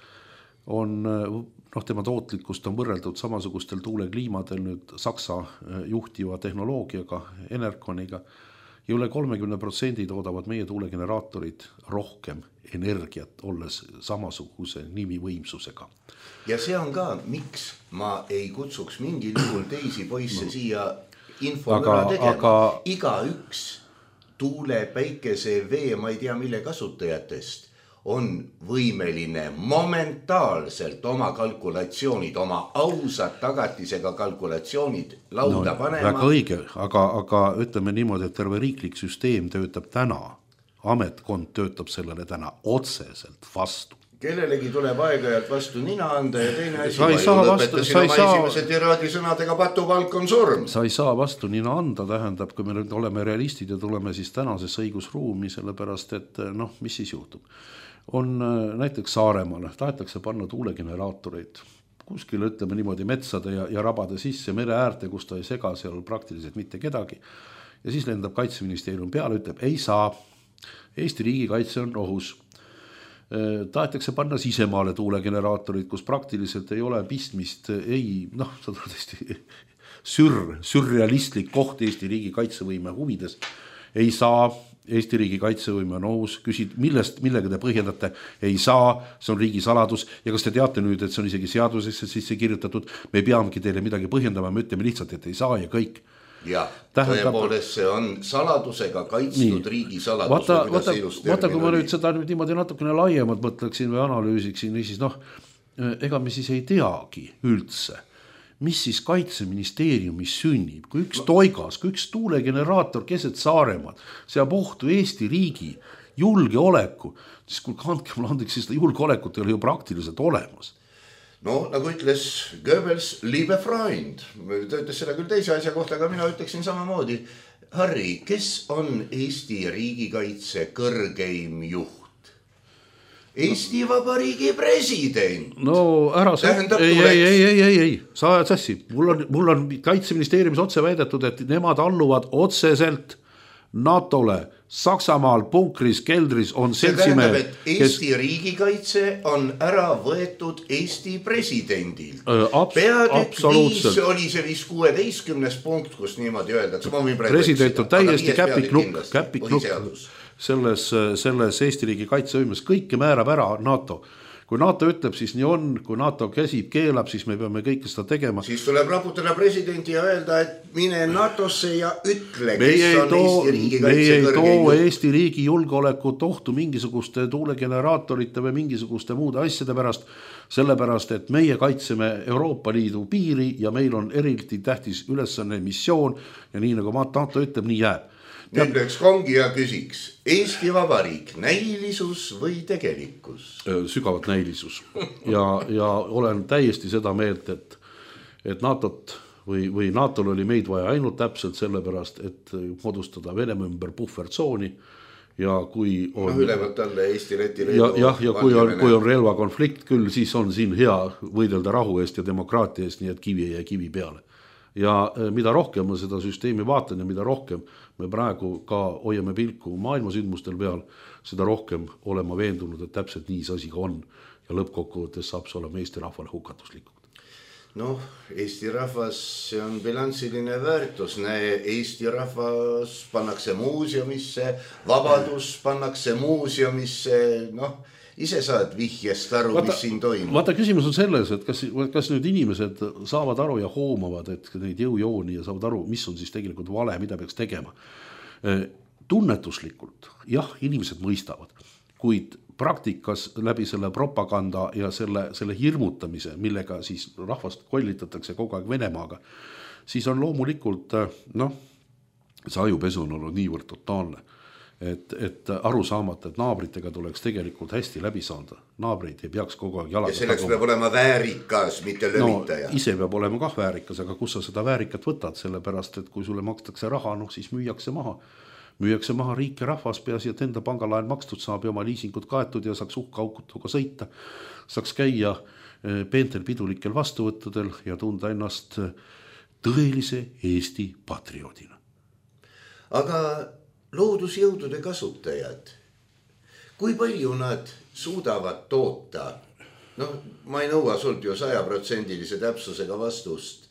on, noh, tema tootlikkust on võrreldud samasugustel tuulekliimadel nüüd Saksa juhtiva tehnoloogiaga, Enerconiga ja üle kolmekümne protsendi toodavad meie tuulegeneraatorid rohkem energiat, olles samasuguse nimivõimsusega. Ja see on ka, miks ma ei kutsuks mingil juhul teisi poisse no. siia infomüra tegema. Aga... Iga üks tuule, päikese, vee, ma ei tea mille kasutajatest on võimeline momentaalselt oma kalkulatsioonid, oma ausad tagatisega kalkulatsioonid lauda no, panema. Väga õige, aga, aga ütleme niimoodi, et terve riiklik süsteem töötab täna, ametkond töötab sellele täna otseselt vastu. Kellelegi tuleb aeg-ajalt vastu nina anda ja teine asi, sa ei ma saa ju vastu, lõpetasin sa ei oma saa... esimese tiraadi sõnadega patupalk on surm. Sa ei saa vastu nina anda, tähendab, kui me nüüd oleme realistid ja tuleme siis tänasesse õigusruumi, sellepärast, et noh, mis siis juhtub? On näiteks Saaremaale, tahetakse panna tuulegeneraatoreid kuskil, ütleme niimoodi, metsade ja, ja rabade sisse, mere äärte, kus ta ei sega seal praktiliselt mitte kedagi. Ja siis lendab Kaitseministeerium peale, ütleb, ei saa, Eesti riigikaitse on ohus. Tahetakse panna sisemaale tuulegeneraatorid, kus praktiliselt ei ole pistmist, ei, noh, see on tõesti sür, sürrealistlik koht Eesti riigi kaitsevõime huvides. Ei saa, Eesti riigi kaitsevõime on ohus, küsid, millest, millega te põhjendate, ei saa, see on riigi saladus ja kas te teate nüüd, et see on isegi seadusesse sisse kirjutatud, me peamegi teile midagi põhjendama, me ütleme lihtsalt, et ei saa ja kõik. Ja tõepoolest see on saladusega kaitstud nii. Riigi saladus. Vaata, vaata, vaata kui ma nüüd seda nüüd niimoodi natukene laiemalt mõtleksin või analüüsiksin, siis noh, ega me siis ei teagi üldse, mis siis Kaitseministeeriumis sünnib, kui üks toigas, kui üks tuulegeneraator keset Saaremaad seab ohtu Eesti riigi julgeoleku, siis kui kandke mulle andeks, siis seda julgeolekut ei ole ju praktiliselt olemas. No, nagu ütles Goebbels, liebe Freund, ta ütles seda küll teise asja kohta, aga mina ütleksin samamoodi. Harri, kes on Eesti riigikaitse kõrgeim juht? Eesti Vabariigi president. No ära sa, ei, ei, ei, ei, ei, ei, sa ajad sassi. Mul on, mul on Kaitseministeeriumis otse väidetud, et nemad alluvad otseselt NATOle. Saksamaal punkris, keldris on seltsimehe. See tähendab, et Eesti kes... riigikaitse on ära võetud Eesti presidendilt. Abs- Peatükk viis oli see vist kuueteistkümnes punkt, kus niimoodi öeldakse. President on täiesti käpiknukk, käpiknukk selles, selles Eesti riigi kaitsevõimes. Kõike määrab ära NATO. Kui NATO ütleb, siis nii on, kui NATO käsib, keelab, siis me peame kõike seda tegema. Siis tuleb raputada presidenti ja öelda, et mine NATOsse ja ütle, kes on too, Eesti riigi kaitse kõrge juht. Me ei too Eesti riigi julgeolekut ohtu mingisuguste tuulegeneraatorite või mingisuguste muude asjade pärast, sellepärast, et meie kaitseme Euroopa Liidu piiri ja meil on eriti tähtis ülesanne missioon ja nii nagu NATO ütleb, nii jääb. Nüüd lööks kongi ja küsiks, Eesti Vabariik, näilisus või tegelikkus? Sügavat näilisus. Ja, ja olen täiesti seda meelt, et, et NATOt või, või NATOl oli meid vaja ainult täpselt sellepärast, et moodustada Venemaa ümber puhvertsooni ja kui on... No ülevalt alla Eesti, Läti, Leedu... Ja, ja, ja kui on, kui on relvakonflikt küll, siis on siin hea võidelda rahu eest ja demokraatia eest, nii et kivi ja kivi peale. Ja mida rohkem ma seda süsteemi vaatan ja mida rohkem me praegu ka hoiame pilku maailmasündmustel peal, seda rohkem olema veendunud, et täpselt nii see asi ka on ja lõppkokkuvõttes saab see olema Eesti rahvale hukatuslikult. Noh, Eesti rahvas, see on bilansiline väärtus, näe, Eesti rahvas pannakse muuseumisse, vabadus pannakse muuseumisse, noh, ise saad vihjest aru, vaata, mis siin toimub. Vaata, küsimus on selles, et kas, kas nüüd inimesed saavad aru ja hoomavad, et neid jõujooni ja saavad aru, mis on siis tegelikult vale, mida peaks tegema. Tunnetuslikult, jah, inimesed mõistavad, kuid praktikas läbi selle propaganda ja selle, selle hirmutamise, millega siis rahvast kollitatakse kogu aeg Venemaaga, siis on loomulikult, noh, see ajupesu on olnud niivõrd totaalne. Et, et aru saamata, et naabritega tuleks tegelikult hästi läbi saada. Naabreid ei peaks kogu aeg jalaga. Ja selleks peab olema väärikas, mitte lömitaja. No, ise peab olema kah väärikas, aga kus sa seda väärikat võtad, sellepärast, et kui sulle makstakse raha, noh siis müüakse maha. Müüakse maha riik ja rahvas, peasi, et enda pangalaen makstud saab ja oma liisingud kaetud ja saaks uhka aukutuga sõita. Saaks käia peentel pidulikel vastuvõttudel ja tunda ennast tõelise Eesti patrioodina. Aga loodusjõudude kasutajad, kui palju nad suudavad toota? No, ma ei nõua sult ju sajaprotsendilise täpsusega vastust.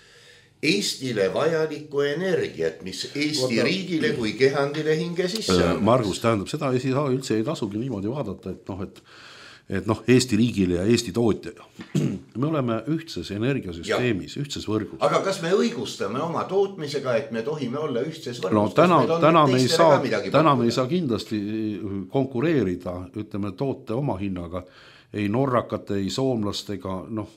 Eestile vajalikku energiat, mis Eesti Vaata, riigile kui kehandile hinge sisse on. Margus, tähendab, seda ei saa üldse ei tasugi niimoodi vaadata, et noh, et et noh, Eesti riigile ja Eesti tootjaga. Me oleme ühtses energiasüsteemis, ja. ühtses võrgus. Aga kas me õigustame oma tootmisega, et me tohime olla ühtses võrgus? No täna, täna, me ei, saa, täna me ei saa kindlasti konkureerida, ütleme, toote oma hinnaga. Ei norrakate, ei soomlastega, noh,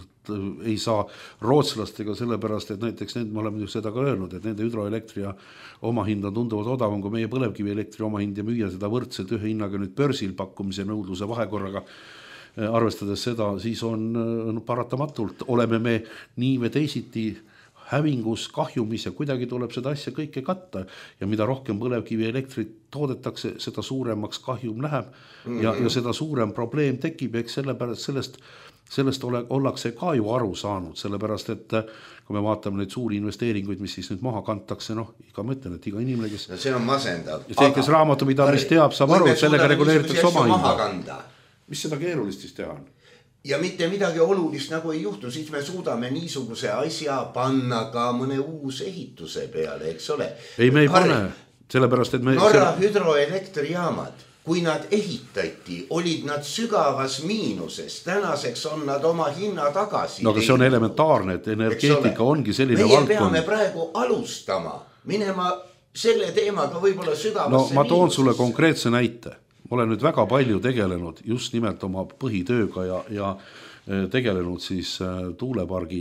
ei saa rootslastega, sellepärast, et näiteks need, me oleme ju seda ka öelnud, et nende hüdroelektri ja oma hind on tunduvalt odavam kui meie põlevkivi elektri oma hind ja müüa seda võrdselt ühe hinnaga nüüd börsil pakkumise nõudluse vahekorraga. Arvestades seda, siis on no, paratamatult, oleme me nii või teisiti hävingus, kahjumis ja kuidagi tuleb seda asja kõike katta ja mida rohkem põlevkivi elektrit toodetakse, seda suuremaks kahjum läheb mm-hmm. ja, ja seda suurem probleem tekib, eks sellepärast sellest, sellest ole, ollakse ka ju aru saanud, sellepärast et kui me vaatame neid suuri investeeringuid, mis siis nüüd maha kantakse, noh, iga mõtlen, et iga inimene, kes no see on masendav. See, kes raamatupidamist teab, saab aru, et sellega reguleeritakse oma hinda. Mis seda keerulist siis teha on? Ja mitte midagi olulist nagu ei juhtu, siis me suudame niisuguse asja panna ka mõne uus ehituse peale, eks ole. Ei, me ei Harri, pane, sellepärast, et me... Norra selle... hüdroelektrijaamad, kui nad ehitati, olid nad sügavas miinuses. Tänaseks on nad oma hinna tagasi. No aga see on elementaarne, et energeetika ongi selline meie valdkond. Meie peame praegu alustama, minema selle teemaga võib-olla sügavasse no, ma toon miinusesse. Sulle konkreetse näite. Ma olen nüüd väga palju tegelenud just nimelt oma põhitööga ja, ja tegelenud siis tuulepargi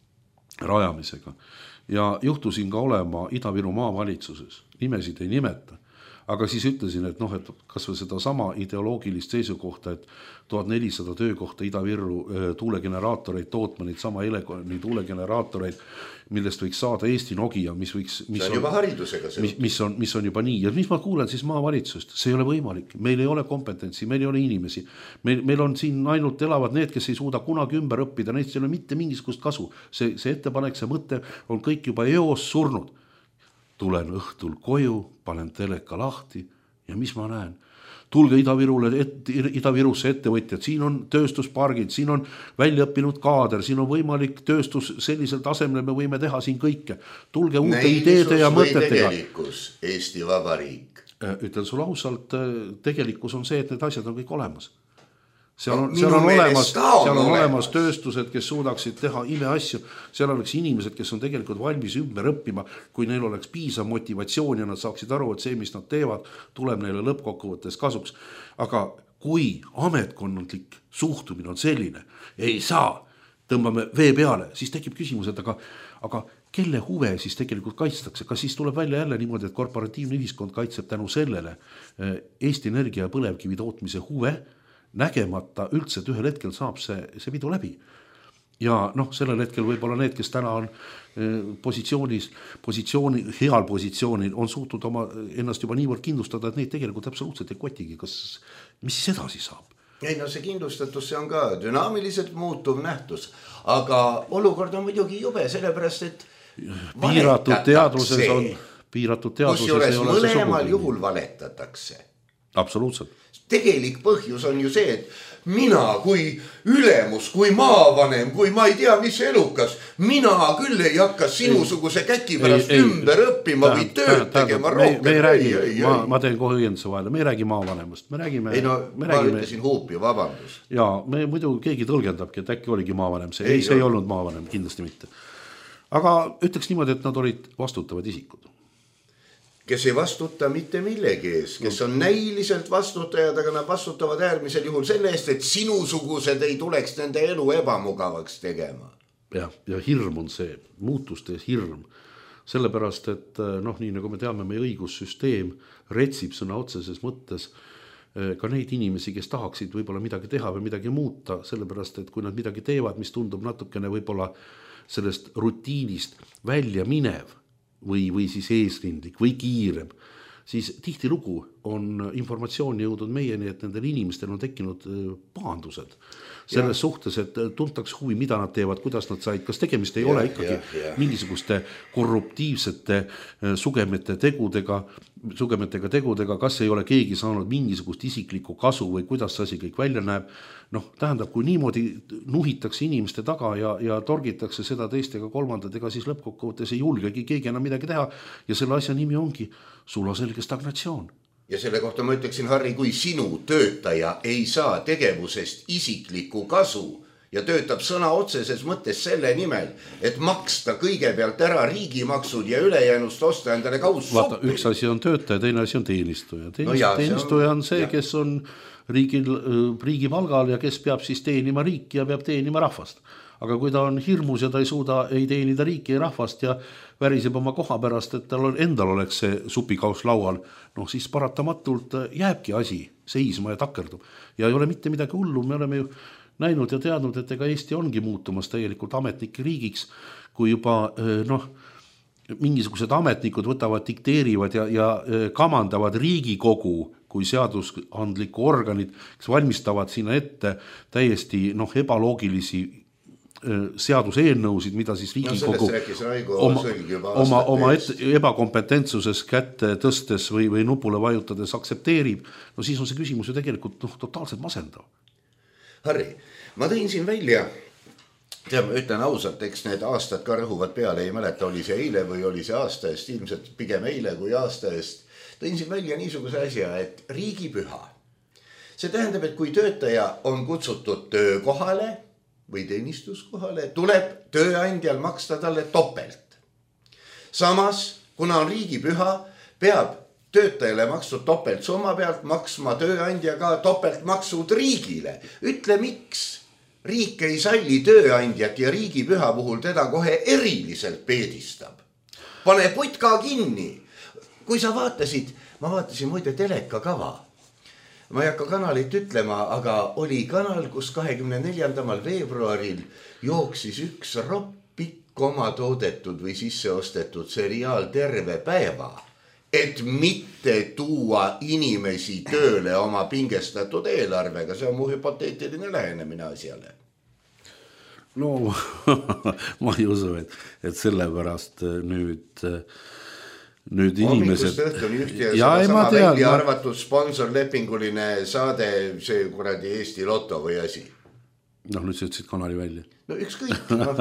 rajamisega. Ja juhtusin ka olema Ida-Viru maavalitsuses, nimesid ei nimeta. Aga siis ütlesin, et noh, et kas või seda sama ideoloogilist seisukohta, et tuhat nelisada töökohta Ida-Virru tuulegeneraatoreid tootma, neid sama Eleconi tuulegeneraatoreid, millest võiks saada Eesti Nokia, mis võiks... Mis see on juba haridusega. Mis, mis, on, mis on juba nii. Ja mis ma kuulen siis maavalitsust? See ei ole võimalik. Meil ei ole kompetentsi, meil ei ole inimesi. Meil, meil on siin ainult elavad need, kes ei suuda kunagi ümber õppida. Neist ei ole mitte mingisugust kasu. See, see ettepanek, see mõte on kõik juba eos surnud. Tulen õhtul koju, panen teleka lahti ja mis ma näen? Tulge Ida-Virule, et, Ida-Virusse ettevõtjad, siin on tööstuspargid, siin on väljaõppinud kaader, siin on võimalik tööstus sellisel tasemel, me võime teha siin kõike. Tulge uute Näilisus ideede ja mõtetega. Tegelikkus, Eesti Vabariik. Ütlen sulle ausalt, tegelikkus on see, et need asjad on kõik olemas. Seal on, seal on, olemas, seal on olemas tööstused, kes suudaksid teha imeasju. Seal oleks inimesed, kes on tegelikult valmis ümber õppima, kui neil oleks piisav motivatsioon ja nad saaksid aru, et see, mis nad teevad, tuleb neile lõppkokkuvõttes kasuks. Aga kui ametkonnandlik suhtumine on selline, ei saa, tõmbame vee peale, siis tekib küsimus, et aga, aga kelle huve siis tegelikult kaitstakse? Kas siis tuleb välja jälle niimoodi, et korporatiivne ühiskond kaitseb tänu sellele Eesti Energia ja põlevkivi tootmise huve, nägemata üldse, et ühel hetkel saab see, see pidu läbi. Ja noh, sellel hetkel võib-olla need, kes täna on positsioonis, positsiooni, heal positsioonil, on suutnud oma ennast juba niivõrd kindlustada, et neid tegelikult absoluutselt ei kotigi. Kas, mis siis edasi saab? Ei, no see kindlustatus, see on ka dünaamiliselt muutuv nähtus. Aga olukord on muidugi jube, sellepärast, et piiratud teadvuses on piiratud teadvuses kus juures mõlemal juhul valetatakse. Absoluutselt. Tegelik põhjus on ju see, et mina kui ülemus, kui maavanem, kui ma ei tea, mis elukas, mina küll ei hakka sinusuguse käki pärast ei, ümber ei, õppima või tööd ta, tegema rohkem. Me ei räägi, ei, ma, ma teen kohe õienduse vahele, me ei räägi maavanemast, me räägime... Ei no, me ma räägime, ütlesin huupi, vabandus. Ja, me muidu keegi tõlgendabki, et äkki oligi maavanem, see ei, see ei olnud maavanem, kindlasti mitte. Aga ütleks niimoodi, et nad olid vastutavad isikud. Kes ei vastuta mitte millegi ees, kes on näiliselt vastutajad, aga nad vastutavad äärmisel juhul selle eest, et sinusugused ei tuleks nende elu ebamugavaks tegema. Ja, ja hirm on see, muutuste hirm. Sellepärast, et noh, nii nagu me teame, meie õigussüsteem retsib sõna otseses mõttes ka neid inimesi, kes tahaksid võib-olla midagi teha või midagi muuta, sellepärast, et kui nad midagi teevad, mis tundub natukene võib-olla sellest rutiinist välja minev, või, või siis eesrindlik või kiirem, siis tihtilugu on informatsioon jõudnud meieni, et nendel inimestel on tekkinud pahandused selles ja. suhtes, et tuntaks huvi, mida nad teevad, kuidas nad said, kas tegemist ei ja, ole ikkagi ja, ja. mingisuguste korruptiivsete sugemete tegudega, sugemetega tegudega, kas ei ole keegi saanud mingisugust isiklikku kasu või kuidas see asi kõik välja näeb. Noh, tähendab, kui niimoodi nuhitakse inimeste taga ja, ja torgitakse seda teist ega kolmandat, ega siis lõppkokkuvõttes ei julgegi keegi enam midagi teha ja selle asja nimi ongi sulaselge stagnatsioon. Ja selle kohta ma ütleksin, Harri, kui sinu töötaja ei saa tegevusest isiklikku kasu ja töötab sõna otseses mõttes selle nimel, et maksta kõigepealt ära riigimaksud ja ülejäänust osta endale kaussoppi. Vaata, üks asi on töötaja, teine asi on teenistuja. Teenist, no jaa, teenistuja on see, on see kes on riigil, riigi palgal ja kes peab siis teenima riiki ja peab teenima rahvast. Aga kui ta on hirmus ja ta ei suuda ei teenida riiki ja rahvast ja väriseb oma koha pärast, et tal on, endal oleks see supikaus laual, noh siis paratamatult jääbki asi seisma ja takerdub. Ja ei ole mitte midagi hullu, me oleme ju näinud ja teadnud, et ega Eesti ongi muutumas täielikult ametnike riigiks, kui juba noh, mingisugused ametnikud võtavad, dikteerivad ja, ja kamandavad Riigikogu kui seadusandlikku organit, kes valmistavad sinna ette täiesti noh, ebaloogilisi seaduseelnõusid, mida siis Riigikogu no, oma, oma, oma et, ebakompetentsuses kätte tõstes või, või nupule vajutades aksepteerib, no siis on see küsimus ju tegelikult noh, totaalselt masendav. Harri, ma tõin siin välja, tead, ma ütlen ausalt, eks need aastad ka rõhuvad peale, ei mäleta, oli see eile või oli see aasta eest, ilmselt pigem eile kui aasta eest, tõin siin välja niisuguse asja, et riigipüha. See tähendab, et kui töötaja on kutsutud töökohale või teenistuskohale, tuleb tööandjal maksta talle topelt. Samas, kuna on riigipüha, peab töötajale makstud topelt summa pealt maksma tööandja ka topelt maksud riigile. Ütle, miks riik ei salli tööandjat ja riigipüha puhul teda kohe eriliselt peedistab. Pane putka kinni. Kui sa vaatasid, ma vaatasin muide teleka kava. Ma ei hakka kanalit ütlema, aga oli kanal, kus kahekümne neljandal veebruaril jooksis üks roppikk oma toodetud või sisse ostetud seriaal terve päeva, et mitte tuua inimesi tööle oma pingestatud eelarvega. See on mu hüpoteetiline lähenemine asjale. No ma ei usu, et, et sellepärast nüüd... Nüüd inimesed... õhtuni ühti ja, ja sama välja arvatud sponsorlepinguline saade, see kuradi Eesti Lotto või asi. Noh, nüüd sa ütlesid kanali välja. No ükskõik. No,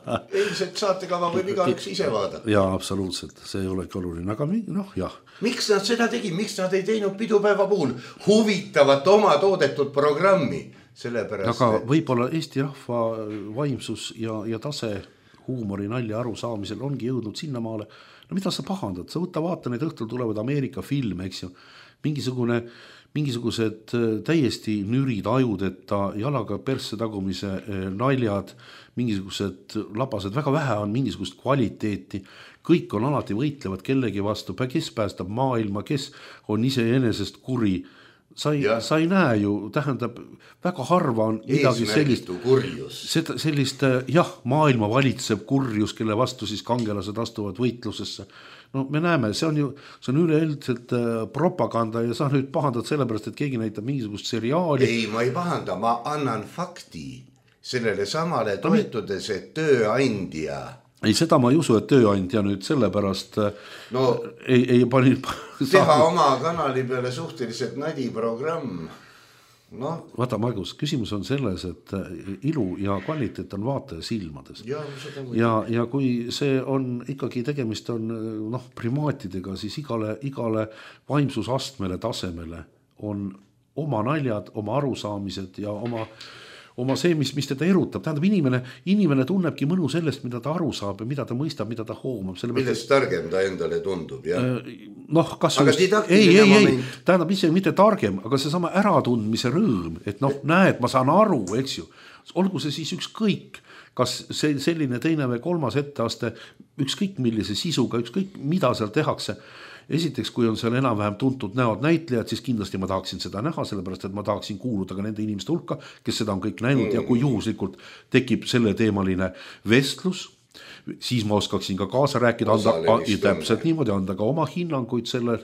eilset saatekava võib igaüks ise vaadata. Jaa, absoluutselt. See ei olegi oluline. Aga noh, jah. Miks nad seda tegid? Miks nad ei teinud pidupäeva puhul huvitavat oma toodetud programmi? Sellepärast, aga et... võib-olla Eesti rahva vaimsus ja, ja tase huumori, nalja aru saamisel ongi jõudnud sinnamaale. No mida sa pahandad? Sa võtta vaata, need õhtul tulevad Ameerika filme, eks ju. Mingisugune, mingisugused täiesti nürid ajudeta jalaga persse tagumise naljad, mingisugused labased, väga vähe on mingisugust kvaliteeti. Kõik on alati võitlevad kellegi vastu, kes päästab maailma, kes on ise enesest kuri. Sa ei, sa ei näe ju, tähendab, väga harva on midagi sellist, seda, sellist, jah, maailma valitseb kurjus, kelle vastu siis kangelased astuvad võitlusesse. No me näeme, see on ju, see on üleüldselt propaganda ja sa nüüd pahandad sellepärast, et keegi näitab mingisugust seriaali. Ei, ma ei pahanda, ma annan fakti sellele samale toetudes, et tööandja... Ei, seda ma ei usu, et tööandja nüüd sellepärast no, ei, ei pani... Teha saanud... oma kanali peale suhteliselt nadi programm. No. Vaata, Margus, küsimus on selles, et ilu ja kvaliteet on vaataja silmades. Ja, ja, ja kui see on ikkagi tegemist on noh, primaatidega, siis igale, igale vaimsusastmele, tasemele on oma naljad, oma arusaamised ja oma... oma see, mis, mis teda erutab. Tähendab, inimene, inimene tunnebki mõnu sellest, mida ta aru saab ja mida ta mõistab, mida ta hoomab. Millest targem ta endale tundub, jah? Noh, kas aga just... ei, ei, ei, tähendab ise mitte targem, aga see sama äratundmise rõõm, et noh, näed, ma saan aru, eks ju. Olgu see siis ükskõik, kas see, selline teine või kolmas etteaste, ükskõik millise sisuga, ükskõik mida seal tehakse. Esiteks, kui on seal enam-vähem tuntud näod näitlejad, siis kindlasti ma tahaksin seda näha, sellepärast, et ma tahaksin kuuluda ka nende inimeste hulka, kes seda on kõik näinud ja kui juhuslikult tekib selle teemaline vestlus, siis ma oskaksin ka kaasa rääkida, anda, täpselt niimoodi anda ka oma hinnanguid selle,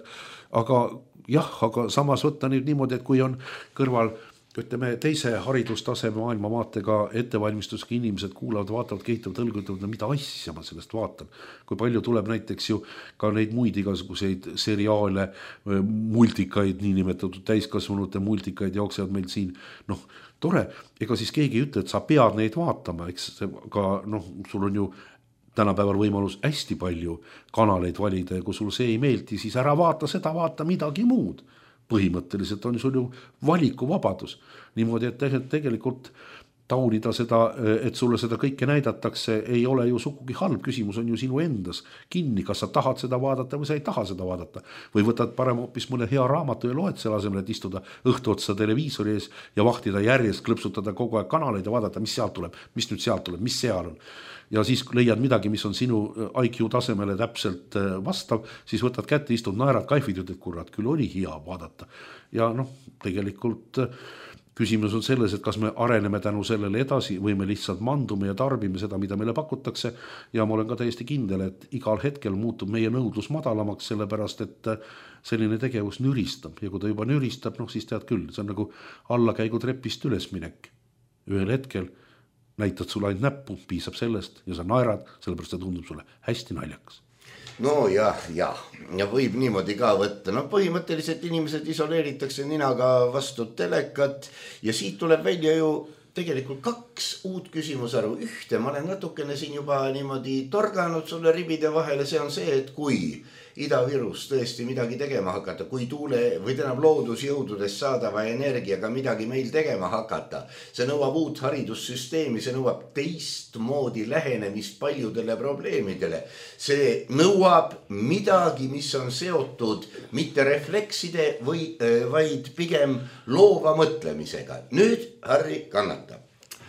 aga jah, aga samas võtta nüüd niimoodi, et kui on kõrval ütleme teise haridustaseme maailmavaatega ettevalmistusega inimesed kuulavad, vaatavad, kehitavad õlgu, ütlevad, mida asja ma sellest vaatan. Kui palju tuleb näiteks ju ka neid muid igasuguseid seriaale, multikaid, niinimetatud täiskasvanute multikaid jooksevad meil siin. Noh, tore, ega siis keegi ei ütle, et sa pead neid vaatama, eks ka noh, sul on ju tänapäeval võimalus hästi palju kanaleid valida ja kui sul see ei meeldi, siis ära vaata seda, vaata midagi muud. Põhimõtteliselt on sul ju valikuvabadus. Niimoodi, et tegelikult taunida seda, et sulle seda kõike näidatakse, ei ole ju sugugi halb. Küsimus on ju sinu endas kinni, kas sa tahad seda vaadata või sa ei taha seda vaadata. Või võtad parem hoopis mõne hea raamatu ja loed selle asemel, et istuda õhtu otsa televiisori ees ja vahtida järjest, klõpsutada kogu aeg kanaleid ja vaadata, mis sealt tuleb, mis nüüd sealt tuleb, mis seal on. Ja siis leiad midagi, mis on sinu I Q tasemele täpselt vastav, siis võtad kätte, istud, naerad, kaifid, ütled, kurat, küll oli hea vaadata. Ja noh, tegelikult küsimus on selles, et kas me areneme tänu sellele edasi või me lihtsalt mandume ja tarbime seda, mida meile pakutakse. Ja ma olen ka täiesti kindel, et igal hetkel muutub meie nõudlus madalamaks, sellepärast, et selline tegevus nüristab. Ja kui ta juba nüristab, noh siis tead küll, see on nagu allakäigu trepist üles minek. Ühel hetkel näitad sulle ainult näppu, piisab sellest ja sa naerad, sellepärast see tundub sulle hästi naljakas. No jah, jah, ja võib niimoodi ka võtta. No põhimõtteliselt inimesed isoleeritakse ninaga vastu telekat ja siit tuleb välja ju tegelikult kaks uut küsimusaru. Ühte ma olen natukene siin juba niimoodi torganud sulle ribide vahele, see on see, et kui Ida-Virus tõesti midagi tegema hakata, kui tuule või tänav loodusjõududest saadava energiaga midagi meil tegema hakata. See nõuab uut haridussüsteemi, see nõuab teistmoodi lähenemist paljudele probleemidele. See nõuab midagi, mis on seotud mitte reflekside, või, vaid pigem loova mõtlemisega. Nüüd, Harri, kannata.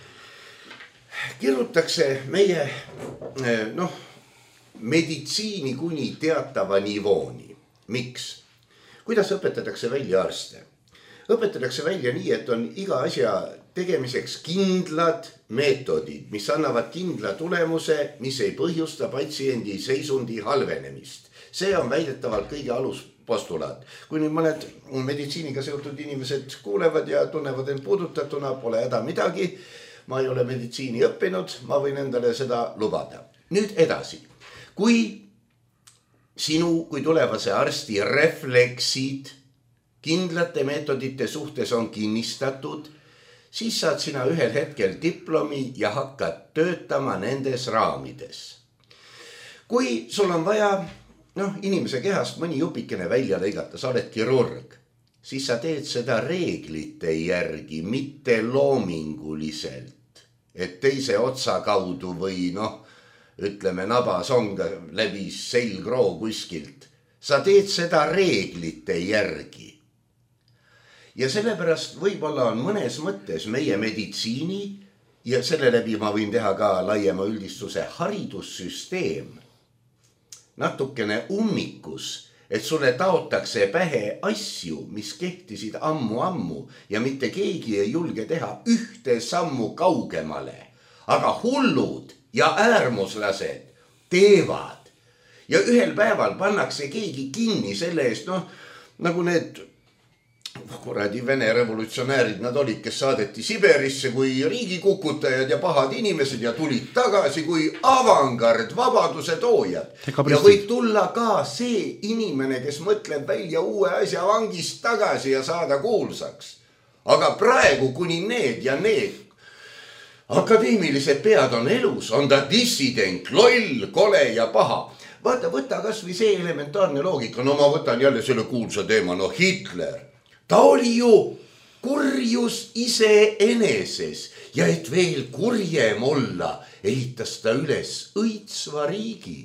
Kirjutakse meie, noh, meditsiini kuni teatava nivooni. Miks? Kuidas õpetatakse välja arste? Õpetatakse välja nii, et on iga asja tegemiseks kindlad meetodid, mis annavad kindla tulemuse, mis ei põhjusta patsiendi seisundi halvenemist. See on väidetavalt kõige aluspostulaat. Kui nüüd mõned meditsiiniga seotud inimesed kuulevad ja tunnevad end puudutatuna, pole häda midagi. Ma ei ole meditsiini õppinud, ma võin endale seda lubada. Nüüd edasi. Kui sinu kui tulevase arsti refleksid kindlate meetodite suhtes on kinnistatud, siis saad sina ühel hetkel diplomi ja hakkad töötama nendes raamides. Kui sul on vaja noh, inimese kehast mõni jupikene välja lõigata, sa oled kirurg, siis sa teed seda reeglite järgi, mitte loominguliselt, et teise otsa kaudu või noh, ütleme nabasonga läbi selgroo kuskilt. Sa teed seda reeglite järgi. Ja sellepärast võib-olla on mõnes mõttes meie meditsiini ja selle läbi ma võin teha ka laiema üldistuse haridussüsteem natukene ummikus, et sulle taotakse pähe asju, mis kehtisid ammu-ammu ja mitte keegi ei julge teha ühte sammu kaugemale. Aga hullud ja äärmuslased teevad. Ja ühel päeval pannakse keegi kinni selle eest, noh, nagu need kuradi Vene revolutsionäärid, nad olid, kes saadeti Siberisse kui riigikukutajad ja pahad inimesed ja tulid tagasi kui avangard, vabaduse toojad. Ja võib tulla ka see inimene, kes mõtleb välja uue asja vangist tagasi ja saada kuulsaks. Aga praegu kuni need ja need akadeemilised pead on elus, on ta dissident, loll, kole ja paha. Vaata, võta kas või see elementaarne loogika. No ma võtan jälle selle kuulsa teema, no Hitler. Ta oli ju kurjus ise eneses ja et veel kurjem olla, ehitas ta üles õitsva riigi.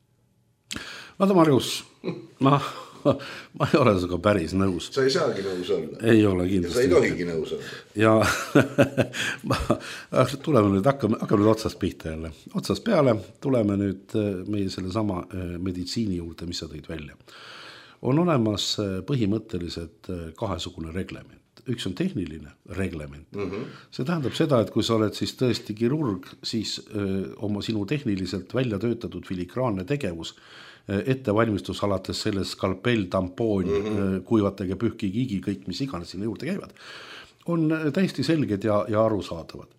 Vaata, Margus, ma, ma ei ole sinuga päris nõus. Sa ei saagi nõus olla. Ei ole kindlasti. Ja sa ei tohigi nõus olla. Ja ma, tuleme nüüd, hakkame, hakkame nüüd otsast pihta jälle. Otsast peale tuleme nüüd meie selle sama meditsiini juurde, mis sa tõid välja. On olemas põhimõtteliselt kahesugune reglement. Üks on tehniline reglement. Mm-hmm. See tähendab seda, et kui sa oled siis tõesti kirurg, siis öö, oma sinu tehniliselt välja töötatud filigraanne tegevus, ettevalmistus alates sellest skalpell, tampoon, mm-hmm. kuivatage, pühki, kiigi, kõik, mis iganes sinna juurde käivad, on täiesti selged ja, ja arusaadavad.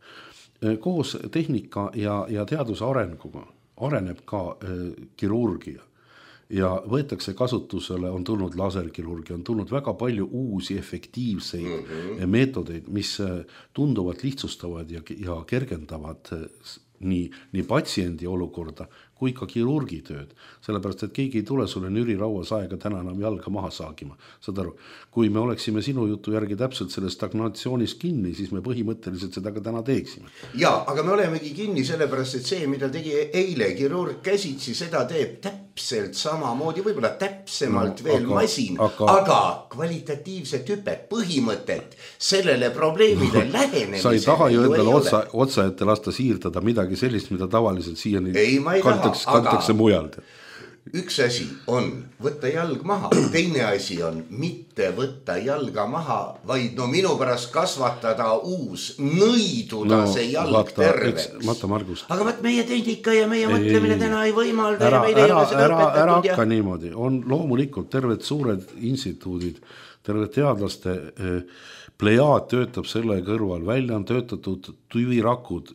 Koos tehnika ja, ja teaduse arenguga areneb ka kirurgia. Ja võetakse kasutusele, on tulnud laserkirurgia, on tulnud väga palju uusi efektiivseid mm-hmm. meetodeid, mis tunduvalt lihtsustavad ja, ja kergendavad nii, nii patsiendi olukorda kui ka kirurgi tööd. Sellepärast, et keegi ei tule sulle Nüri rauasaega täna enam jalga maha saagima. Saad aru, kui me oleksime sinu jutu järgi täpselt selles stagnatsioonis kinni, siis me põhimõtteliselt seda ka täna teeksime. Ja, aga me olemegi kinni sellepärast, et see, mida tegi eile kirurg käsitsi, seda teeb täpselt samamoodi, võib-olla täpsemalt no, veel aga, masin, aga, aga kvalitatiivset hüpet, põhimõtet sellele probleemile no, lähenemisele. Sa ei taha ju endale otsa, otsa ette lasta siirdada midagi sellist, mida tavaliselt siiani ei, ma ei taha. Kantakse mujalt. Üks asi on võtta jalg maha, teine asi on mitte võtta jalga maha, vaid no minu pärast kasvatada uus, nõiduda no, see jalg vaata, terveks. Aga võt meie tehnika ja meie ei, mõtlemine täna ei võimalda. Ära, ära, ära, ära hakka ja... niimoodi. On loomulikult terved suured instituudid, terved teadlaste eh, plejaad töötab selle kõrval, välja on töötatud tüvirakud,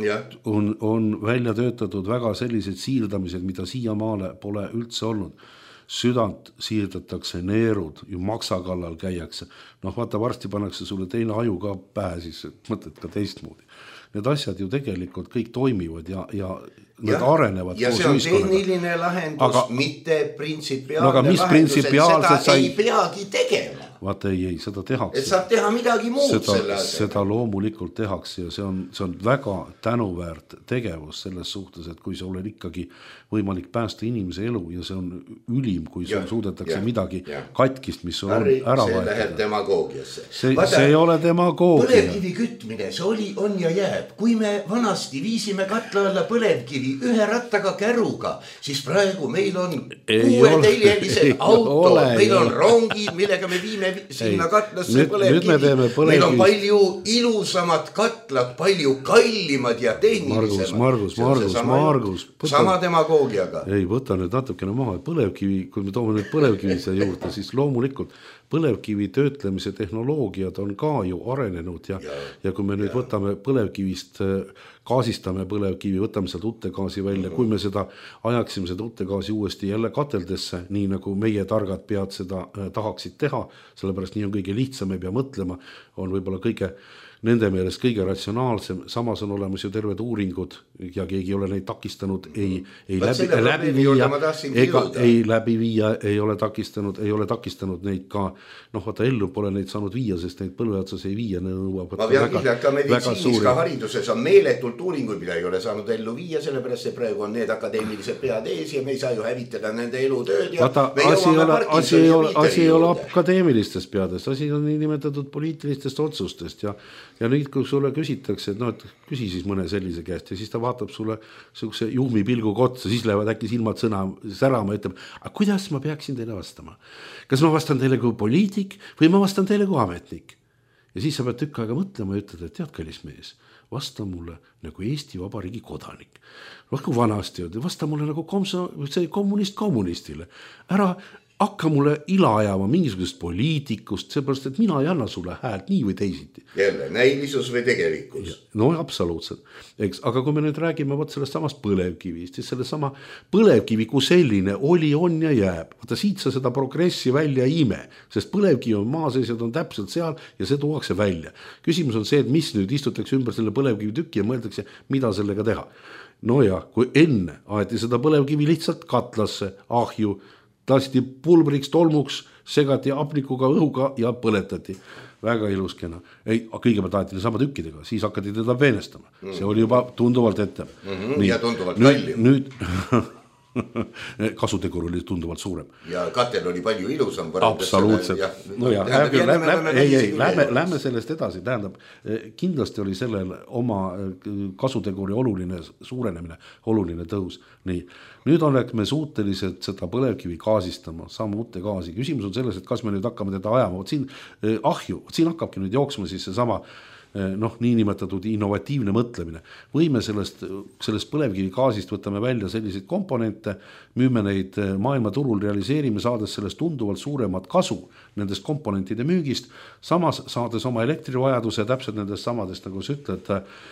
on, on välja töötatud väga sellised siirdamised, mida siiamaale pole üldse olnud. Südant siirdatakse, neerud, ju maksakallal käiakse. Noh, vaata, varsti pannakse sulle teine aju ka pähe, siis mõtled ka teistmoodi. Need asjad ju tegelikult kõik toimivad ja, ja need ja, arenevad. Ja see on tehniline lahendus, aga, mitte printsipiaalne no, lahendus, et seda sai... ei peagi tegema. Vaata ei, ei, seda tehakse. Et saab teha midagi muud seda, selle asja. Seda loomulikult tehakse ja see on, see on väga tänuväärt tegevus selles suhtes, et kui see olen ikkagi võimalik päästa inimese elu ja see on ülim, kui sul suudetakse ja, midagi ja. katkist, mis on Harri, ära see vahetada. Läheb demagoogiasse. See, see ei ole demagoogia. Põlevkivi kütmine, see oli, on ja jääb. Kui me vanasti viisime katla alla põlevkivi ühe rattaga käruga, siis praegu meil on kuueteljelised autod, meil on rongid, millega me viime sinna katlasse nüüd, põlevkivi. Nüüd põlevkivi. Meil on palju ilusamad katlad, palju kallimad ja tehnilisemad. Margus, Margus, Margus, Margus. Sama demagoogiaga. Ei, võta nüüd natukene maha. Põlevkivi, kui me toome nüüd põlevkivi juurde, siis loomulikult põlevkivi töötlemise tehnoloogiad on ka ju arenenud ja, ja, ja kui me nüüd ja. võtame põlevkivist, gaasistame põlevkivi, võtame sealt uttegaasi välja, mm-hmm. kui me seda ajaksime seda uttegaasi uuesti jälle kateldesse, nii nagu meie targad pead seda tahaksid teha, sellepärast nii on kõige lihtsam, ei pea mõtlema, on võib-olla kõige nende meelest kõige ratsionaalsem, samas on olemas ju terved uuringud ja keegi ei ole neid takistanud, ei, ei läbi, läbi viia, ega ei läbi viia, ei ole takistanud, ei ole takistanud neid ka, noh, vaata ellu pole neid saanud viia, sest neid põlve otsas ei viia, need nõuab ma pean kihla, ka meditsiinis, ka hariduses on meeletult uuringuid, mida ei ole saanud ellu viia, sellepärast see praegu on need akadeemilised pead ees ja me ei saa ju hävitada nende elutööd ja vaata, me asi, ole, asi, ei ole, asi ei ole juurde. Akadeemilistest peadest, asi on nii nimetatud poliitilistest otsustest ja Ja nüüd, kui sulle küsitakse, et no, et küsi siis mõne sellise käest ja siis ta vaatab sulle sellise juhmi pilguga otsa, siis lähevad äkki silmad sõna särama ja ütleb, aga kuidas ma peaksin teile vastama? Kas ma vastan teile kui poliitik või ma vastan teile kui ametnik? Ja siis sa pead tükk aega mõtlema ja ütled, et tead, kallis mees, vasta mulle nagu Eesti Vabariigi kodanik. Kui vanasti öeldi, vasta mulle nagu komso, see kommunist kommunistile. Ära hakka mulle ila ajama mingisugusest poliitikust, seepärast, et mina ei anna sulle häält nii või teisiti. Jälle, näilisus või tegelikkus? No absoluutselt. Eks, aga kui me nüüd räägime võt sellest samast põlevkivist, siis selle sama põlevkivi kui selline oli, on ja jääb. Vaata siit sa seda progressi välja ime, sest põlevkivi on maaseisjad on täpselt seal ja see tuuakse välja. Küsimus on see, et mis nüüd istutakse ümber selle põlevkivi tükki ja mõeldakse, mida sellega teha. No ja, kui enne aeti seda põlevkivi lihtsalt katlasse, ahju, lasti pulbriks, tolmuks, segati apnikuga, õhuga ja põletati. Väga ilus kena. Ei, kõigepealt aeti sama tükkidega, siis hakati teda veenestama. Mm. See oli juba tunduvalt ette. Mm-hmm. Ja tunduvalt kallim. Nüüd, nüüd kasutegur oli tunduvalt suurem. Ja katel oli palju ilusam. Absoluutselt. Ja, no ja, läbi, läbi, läbi, ei, ei, lähme, lähme sellest edasi. Tähendab, kindlasti oli sellel oma kasuteguri oluline suurenemine, oluline tõus. Nii. Nüüd oleme suutelised seda põlevkivi gaasistama, saama uute gaasi. Küsimus on selles, et kas me nüüd hakkame teda ajama. Siin ahju, siin hakkabki nüüd jooksma siis see sama noh, niinimetatud innovatiivne mõtlemine. Või me sellest, sellest põlevkivigaasist võtame välja selliseid komponente, müüme neid maailmaturul, realiseerime, saades sellest tunduvalt suuremat kasu nendest komponentide müügist, samas saades oma elektrivajaduse täpselt nendest samadest, nagu sa ütled,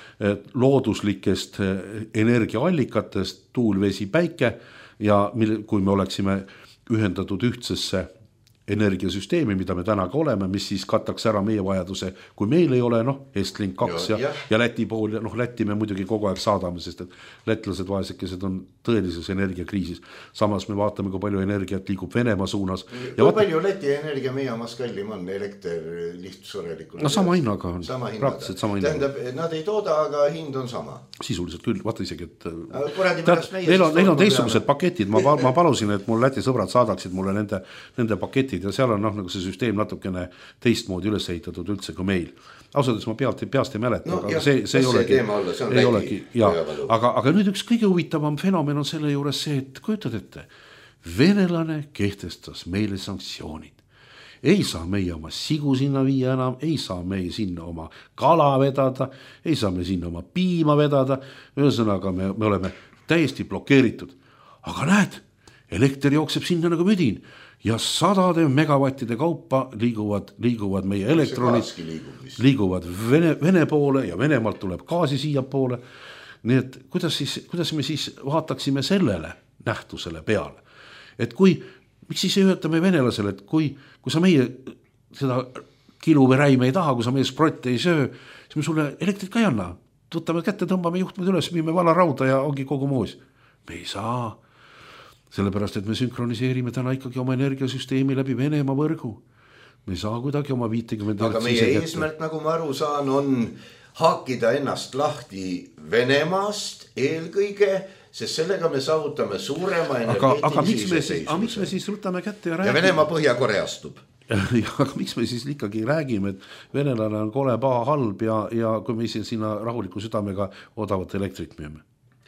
looduslikest energiaallikatest, tuul, vesi, päike ja mille, kui me oleksime ühendatud ühtsesse energiasüsteemi, mida me täna ka oleme, mis siis kataks ära meie vajaduse, kui meil ei ole, noh, Estlink kaks ja, ja, ja Läti pool, noh, Läti me muidugi kogu aeg saadame, sest et lätlased vaesekesed on tõelises energiakriisis. Samas me vaatame, kui palju energiat liigub Venemaa suunas. Kui ja palju vaat... Läti energia meie omas kallim on, elekter lihtsusorelikult? No sama hinnaga on, sama praktiliselt sama hinnaga. Tähendab, nad ei tooda, aga hind on sama. Sisuliselt küll, vaata isegi, et Kuradi, tead, neil on, neil on teistsugused paketid, ma, ma palusin, et mul Läti sõbrad saadaksid mulle nende, nende paketid ja seal on noh, nagu see süsteem natukene teistmoodi üles ehitatud üldse kui meil. Ausalt, ma pealt, peast ei mäleta, no, aga jah, see, see ei olegi, olla, see ei olegi ja, aga, aga nüüd üks kõige huvitavam fenomen on selle juures see, et kujutad ette, venelane kehtestas meile sanktsioonid. Ei saa meie oma sigu sinna viia enam, ei saa meie sinna oma kala vedada, ei saa me sinna oma piima vedada, ühesõnaga me, me oleme täiesti blokeeritud. Aga näed, elekter jookseb sinna nagu müdin ja sadade megavattide kaupa liiguvad, liiguvad meie elektronid, liiguvad Vene, Vene poole ja Venemaalt tuleb gaasi siia poole. Nii et kuidas, siis, kuidas me siis vaataksime sellele nähtusele peale? Et kui, miks siis ei ütleme venelasele, et kui, kui sa meie seda kilu või räime ei taha, kui sa meie sprotte ei söö, siis me sulle elektrit ka ei anna. Võtame kätte, tõmbame juhtmed üles, viime vala rauda ja ongi kogu moos. Me ei saa. Sellepärast, et me sünkroniseerime täna ikkagi oma energiasüsteemi läbi Venemaa võrgu. Me ei saa kuidagi oma viitekümmet aga meie eesmärk, nagu ma aru saan, on haakida ennast lahti Venemaast eelkõige, sest sellega me saavutame suurema energeetilise aga, aga miks me siis, aga miks me siis võtame kätte ja räägime? Ja Venemaa Põhja-Koreastub. Ja, aga miks me siis ikkagi räägime, et venelane on kole paha halb ja, ja kui me ise sinna rahuliku südamega odavat elektrit müüme?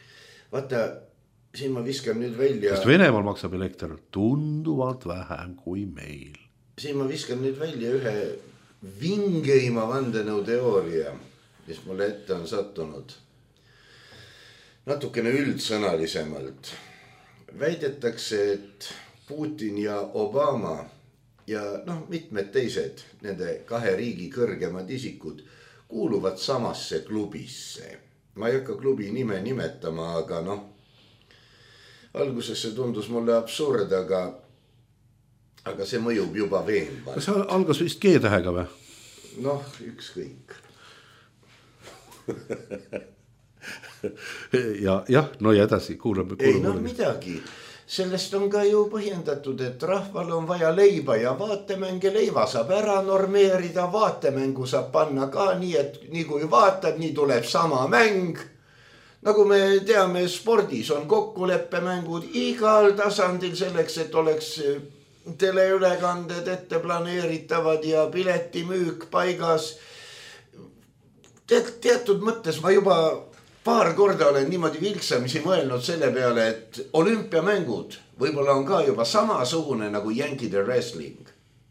Vaata, siin ma viskan nüüd välja... Sest Venemaal maksab elekter tunduvalt vähem kui meil. Siin ma viskan nüüd välja ühe vingeima vandenõu teooria, mis mulle ette on sattunud. Natukene üldsõnalisemalt. Väidetakse, et Putin ja Obama ja noh, mitmed teised nende kahe riigi kõrgemad isikud kuuluvad samasse klubisse. Ma ei hakka klubi nime nimetama, aga noh, alguses see tundus mulle absurd, aga, aga see mõjub juba veenvalt. Kas see algas vist G-tähega või? Noh, ükskõik. ja, jah, no ja edasi, kuulame. Ei, no midagi. Sellest on ka ju põhjendatud, et rahval on vaja leiba ja vaatemänge leiva saab ära normeerida, vaatemängu saab panna ka nii, et nii kui vaatad, nii tuleb sama mäng. Nagu me teame, spordis on kokkuleppemängud igal tasandil selleks, et oleks teleülekanded ette planeeritavad ja piletimüük paigas. Teatud mõttes ma juba paar korda olen niimoodi vilksamisi mõelnud selle peale, et olümpiamängud võib-olla on ka juba samasugune nagu jänkide wrestling.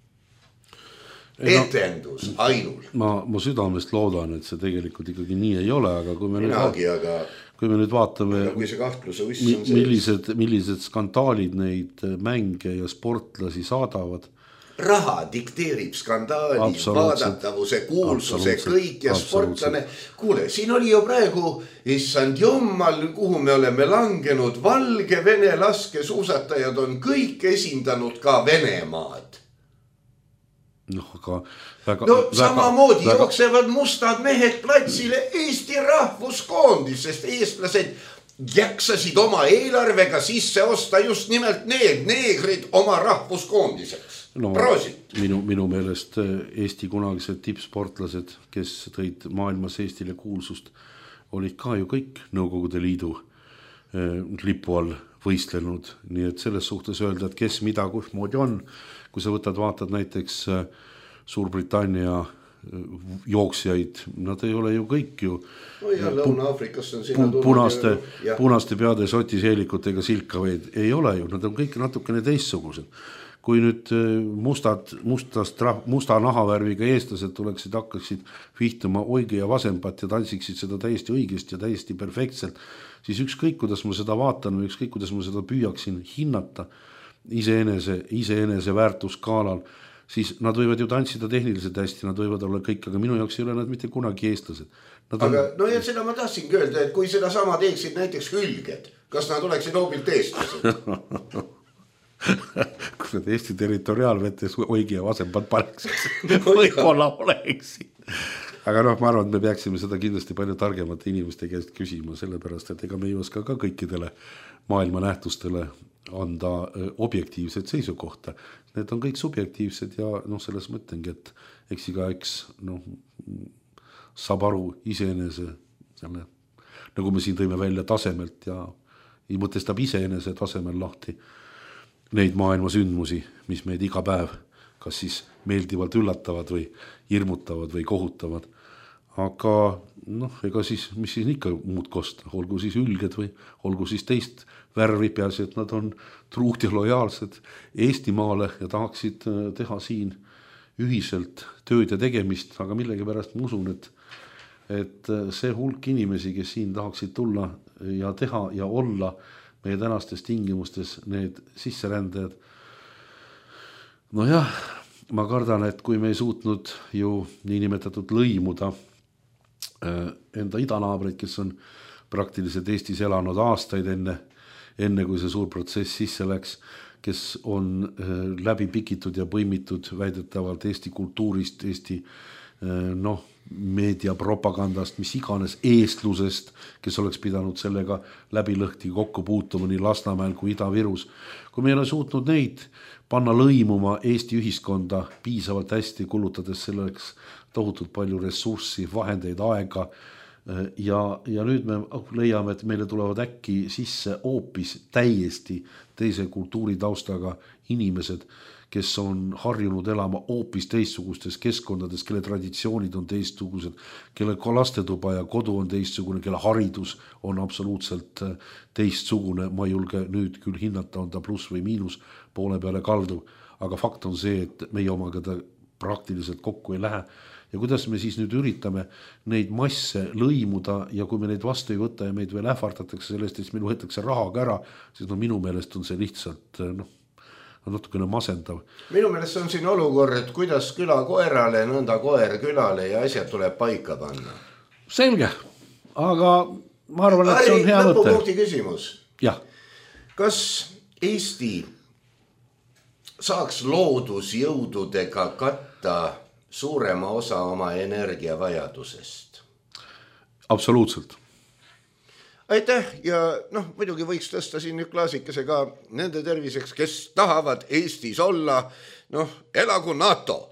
Etendus no, ainul. Ma, ma südamest loodan, et see tegelikult ikkagi nii ei ole, aga kui me, Minagi, nüüd, aga, kui me nüüd vaatame, kui see kahtluse uss mi, on millised, millised skandaalid neid mänge ja sportlasi saadavad. Raha dikteerib skandaali, vaadatavuse, kuulsuse, kõik ja sportlane. Kuule, siin oli ju praegu, issand jummal, kuhu me oleme langenud, valge vene laskesuusatajad on kõik esindanud ka Venemaad. No, aga, väga, no samamoodi väga, jooksevad mustad mehed platsile Eesti rahvuskoondis, sest eestlased jaksasid oma eelarvega sisse osta just nimelt need neegrid oma rahvuskoondiseks. No, minu, minu meelest Eesti kunagised tippsportlased, kes tõid maailmas Eestile kuulsust, olid ka ju kõik Nõukogude Liidu lipu all võistlenud. Nii et selles suhtes öelda, et kes mida kuhmoodi on, kui sa võtad, vaatad näiteks Suurbritannia jooksjaid, nad ei ole ju kõik ju no ja Lõuna-Aafrikas on sinna pu punaste, punaste peade sotiseelikutega silkavaid ei ole ju, nad on kõik natukene teistsugused. kui nüüd mustad, mustast, musta nahavärviga eestlased tuleksid, hakkaksid vihtuma oige ja vasempat ja tantsiksid seda täiesti õigesti ja täiesti perfektselt, siis ükskõik, kuidas ma seda vaatan või ükskõik, kuidas ma seda püüaksin hinnata iseenese, iseenese väärtuskaalal, siis nad võivad ju tantsida tehniliselt hästi, nad võivad olla kõik, aga minu jaoks ei ole nad mitte kunagi eestlased. Nad aga on... no ja seda ma tahtsingi öelda, et kui seda sama teeksid näiteks hülged, kas nad oleksid hoobilt eestlased? Kus nad Eesti territoriaalvetes oigi ja vasempat paneksid, võib-olla oleksid. Aga noh, ma arvan, et me peaksime seda kindlasti palju targemate inimeste käest küsima, sellepärast, et ega me ei oska ka kõikidele maailma nähtustele anda objektiivset seisukohta. Need on kõik subjektiivsed ja noh, selles mõtlengi, et eks iga eks noh, saab aru iseenese selle, nagu me siin tõime välja tasemelt ja mõtestab iseenese tasemel lahti neid maailma sündmusi, mis meid iga päev kas siis meeldivalt üllatavad või hirmutavad või kohutavad. Aga noh, ega siis, mis siis ikka muud kosta, olgu siis ülged või olgu siis teist värvi, peasi, et nad on truud ja lojaalsed Eestimaale ja tahaksid teha siin ühiselt tööd ja tegemist, aga millegi pärast ma usun, et, et see hulk inimesi, kes siin tahaksid tulla ja teha ja olla meie tänastes tingimustes, need sisserändajad, no jah, ma kardan, et kui me ei suutnud ju niinimetatud lõimuda enda idanaabreid, kes on praktiliselt Eestis elanud aastaid enne, enne kui see suur protsess sisse läks, kes on läbi pikitud ja põimitud väidetavalt Eesti kultuurist, Eesti noh, meediapropagandast, mis iganes eestlusest, kes oleks pidanud sellega läbi lõhti kokku puutuma nii Lasnamäel kui Ida-Virus. Kui me ei ole suutnud neid panna lõimuma Eesti ühiskonda piisavalt hästi, kulutades selleks tohutult palju ressurssi, vahendeid, aega ja, ja nüüd me leiame, et meile tulevad äkki sisse hoopis täiesti teise kultuuritaustaga inimesed, kes on harjunud elama hoopis teistsugustes keskkondades, kelle traditsioonid on teistsugused, kelle lastetuba ja kodu on teistsugune, kelle haridus on absoluutselt teistsugune. Ma ei julge nüüd küll hinnata, on ta pluss või miinus poole peale kaldu, aga fakt on see, et meie omaga ta praktiliselt kokku ei lähe. Ja kuidas me siis nüüd üritame neid masse lõimuda ja kui me neid vastu ei võta ja meid veel ähvardatakse sellest, siis meil võetakse rahaga ära, siis no minu meelest on see lihtsalt noh, on natukene masendav. Minu meelest on siin olukord, et kuidas küla koerale, nõnda koer külale ja asjad tuleb paika panna. Selge, aga ma arvan, et see on hea mõte. Lõpupunkti küsimus. Jah. Kas Eesti saaks loodusjõududega katta suurema osa oma energiavajadusest? Absoluutselt. Aitäh ja noh, muidugi võiks tõsta siin nüüd klaasikese ka nende terviseks, kes tahavad Eestis olla, noh, elagu NATO.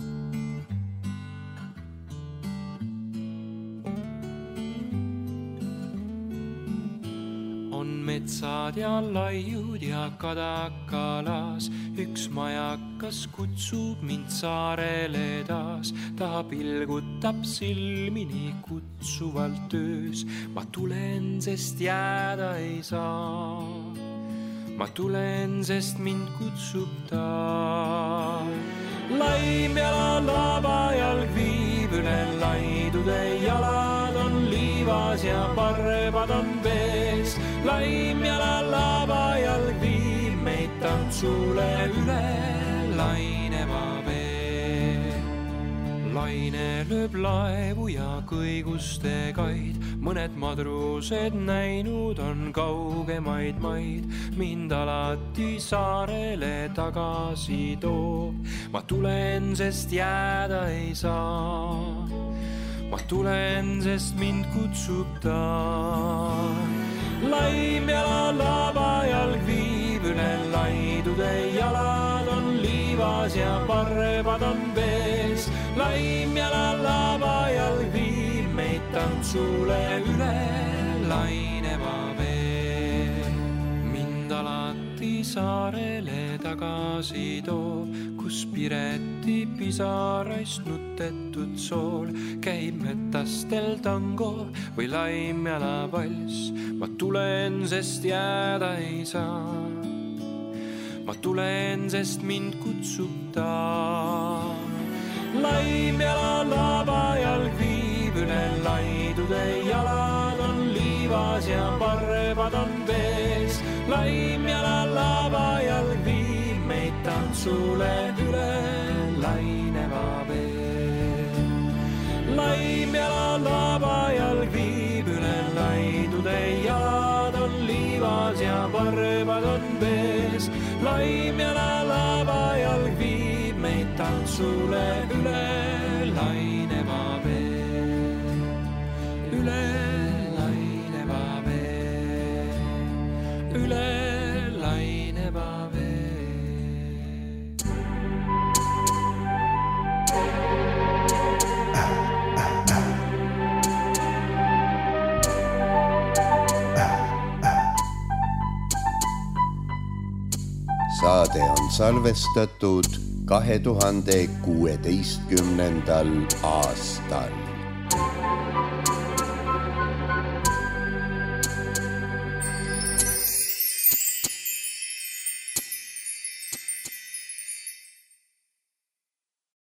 Metsad ja laiud ja kadakalas, üks majakas kutsub mind saarele taas. Ta pilgutab silmini kutsuvalt öös. Ma tulen, sest jääda ei saa. Ma tulen, sest mind kutsub ta. Laim jala labajalg viib üle laidude jalad on liivas ja parrebad on vees. Laim jala labajalg viib meid tantsule üle laineva vee. Laine lööb laevu ja kõiguste kaid, mõned madrused näinud on kaugemaid maid. Mind alati saarele tagasi toob, ma tulen, sest jääda ei saa. Ma tulen, sest mind kutsub ta. Laim jala labajalg viib üle laidude jalad on liivas ja parrebad on vees. Laim jala labajalg viib meid tantsule üle laineva vee. Mind alati saarele tagasi toob, kus Pireti pisaraist nutetud sool käib metastel tango või laimjala vals. Ma tulen, sest jääda ei saa. ma tulen, sest mind kutsub ta. Laimjala labajalg viib üle laidude, jalad on liivas ja parved on vees. Laimjala labajalg viib meid tantsule üle laineva vee. Laimjala labajalg viib üle laidude, jalad on liivas ja parved on vees. Laimjala labajalg viib meid tantsule üle laineva vee. Üle laineva vee. Üle laineva vee. Saade on salvestatud kahe tuhande kuueteistkümnendal aastal.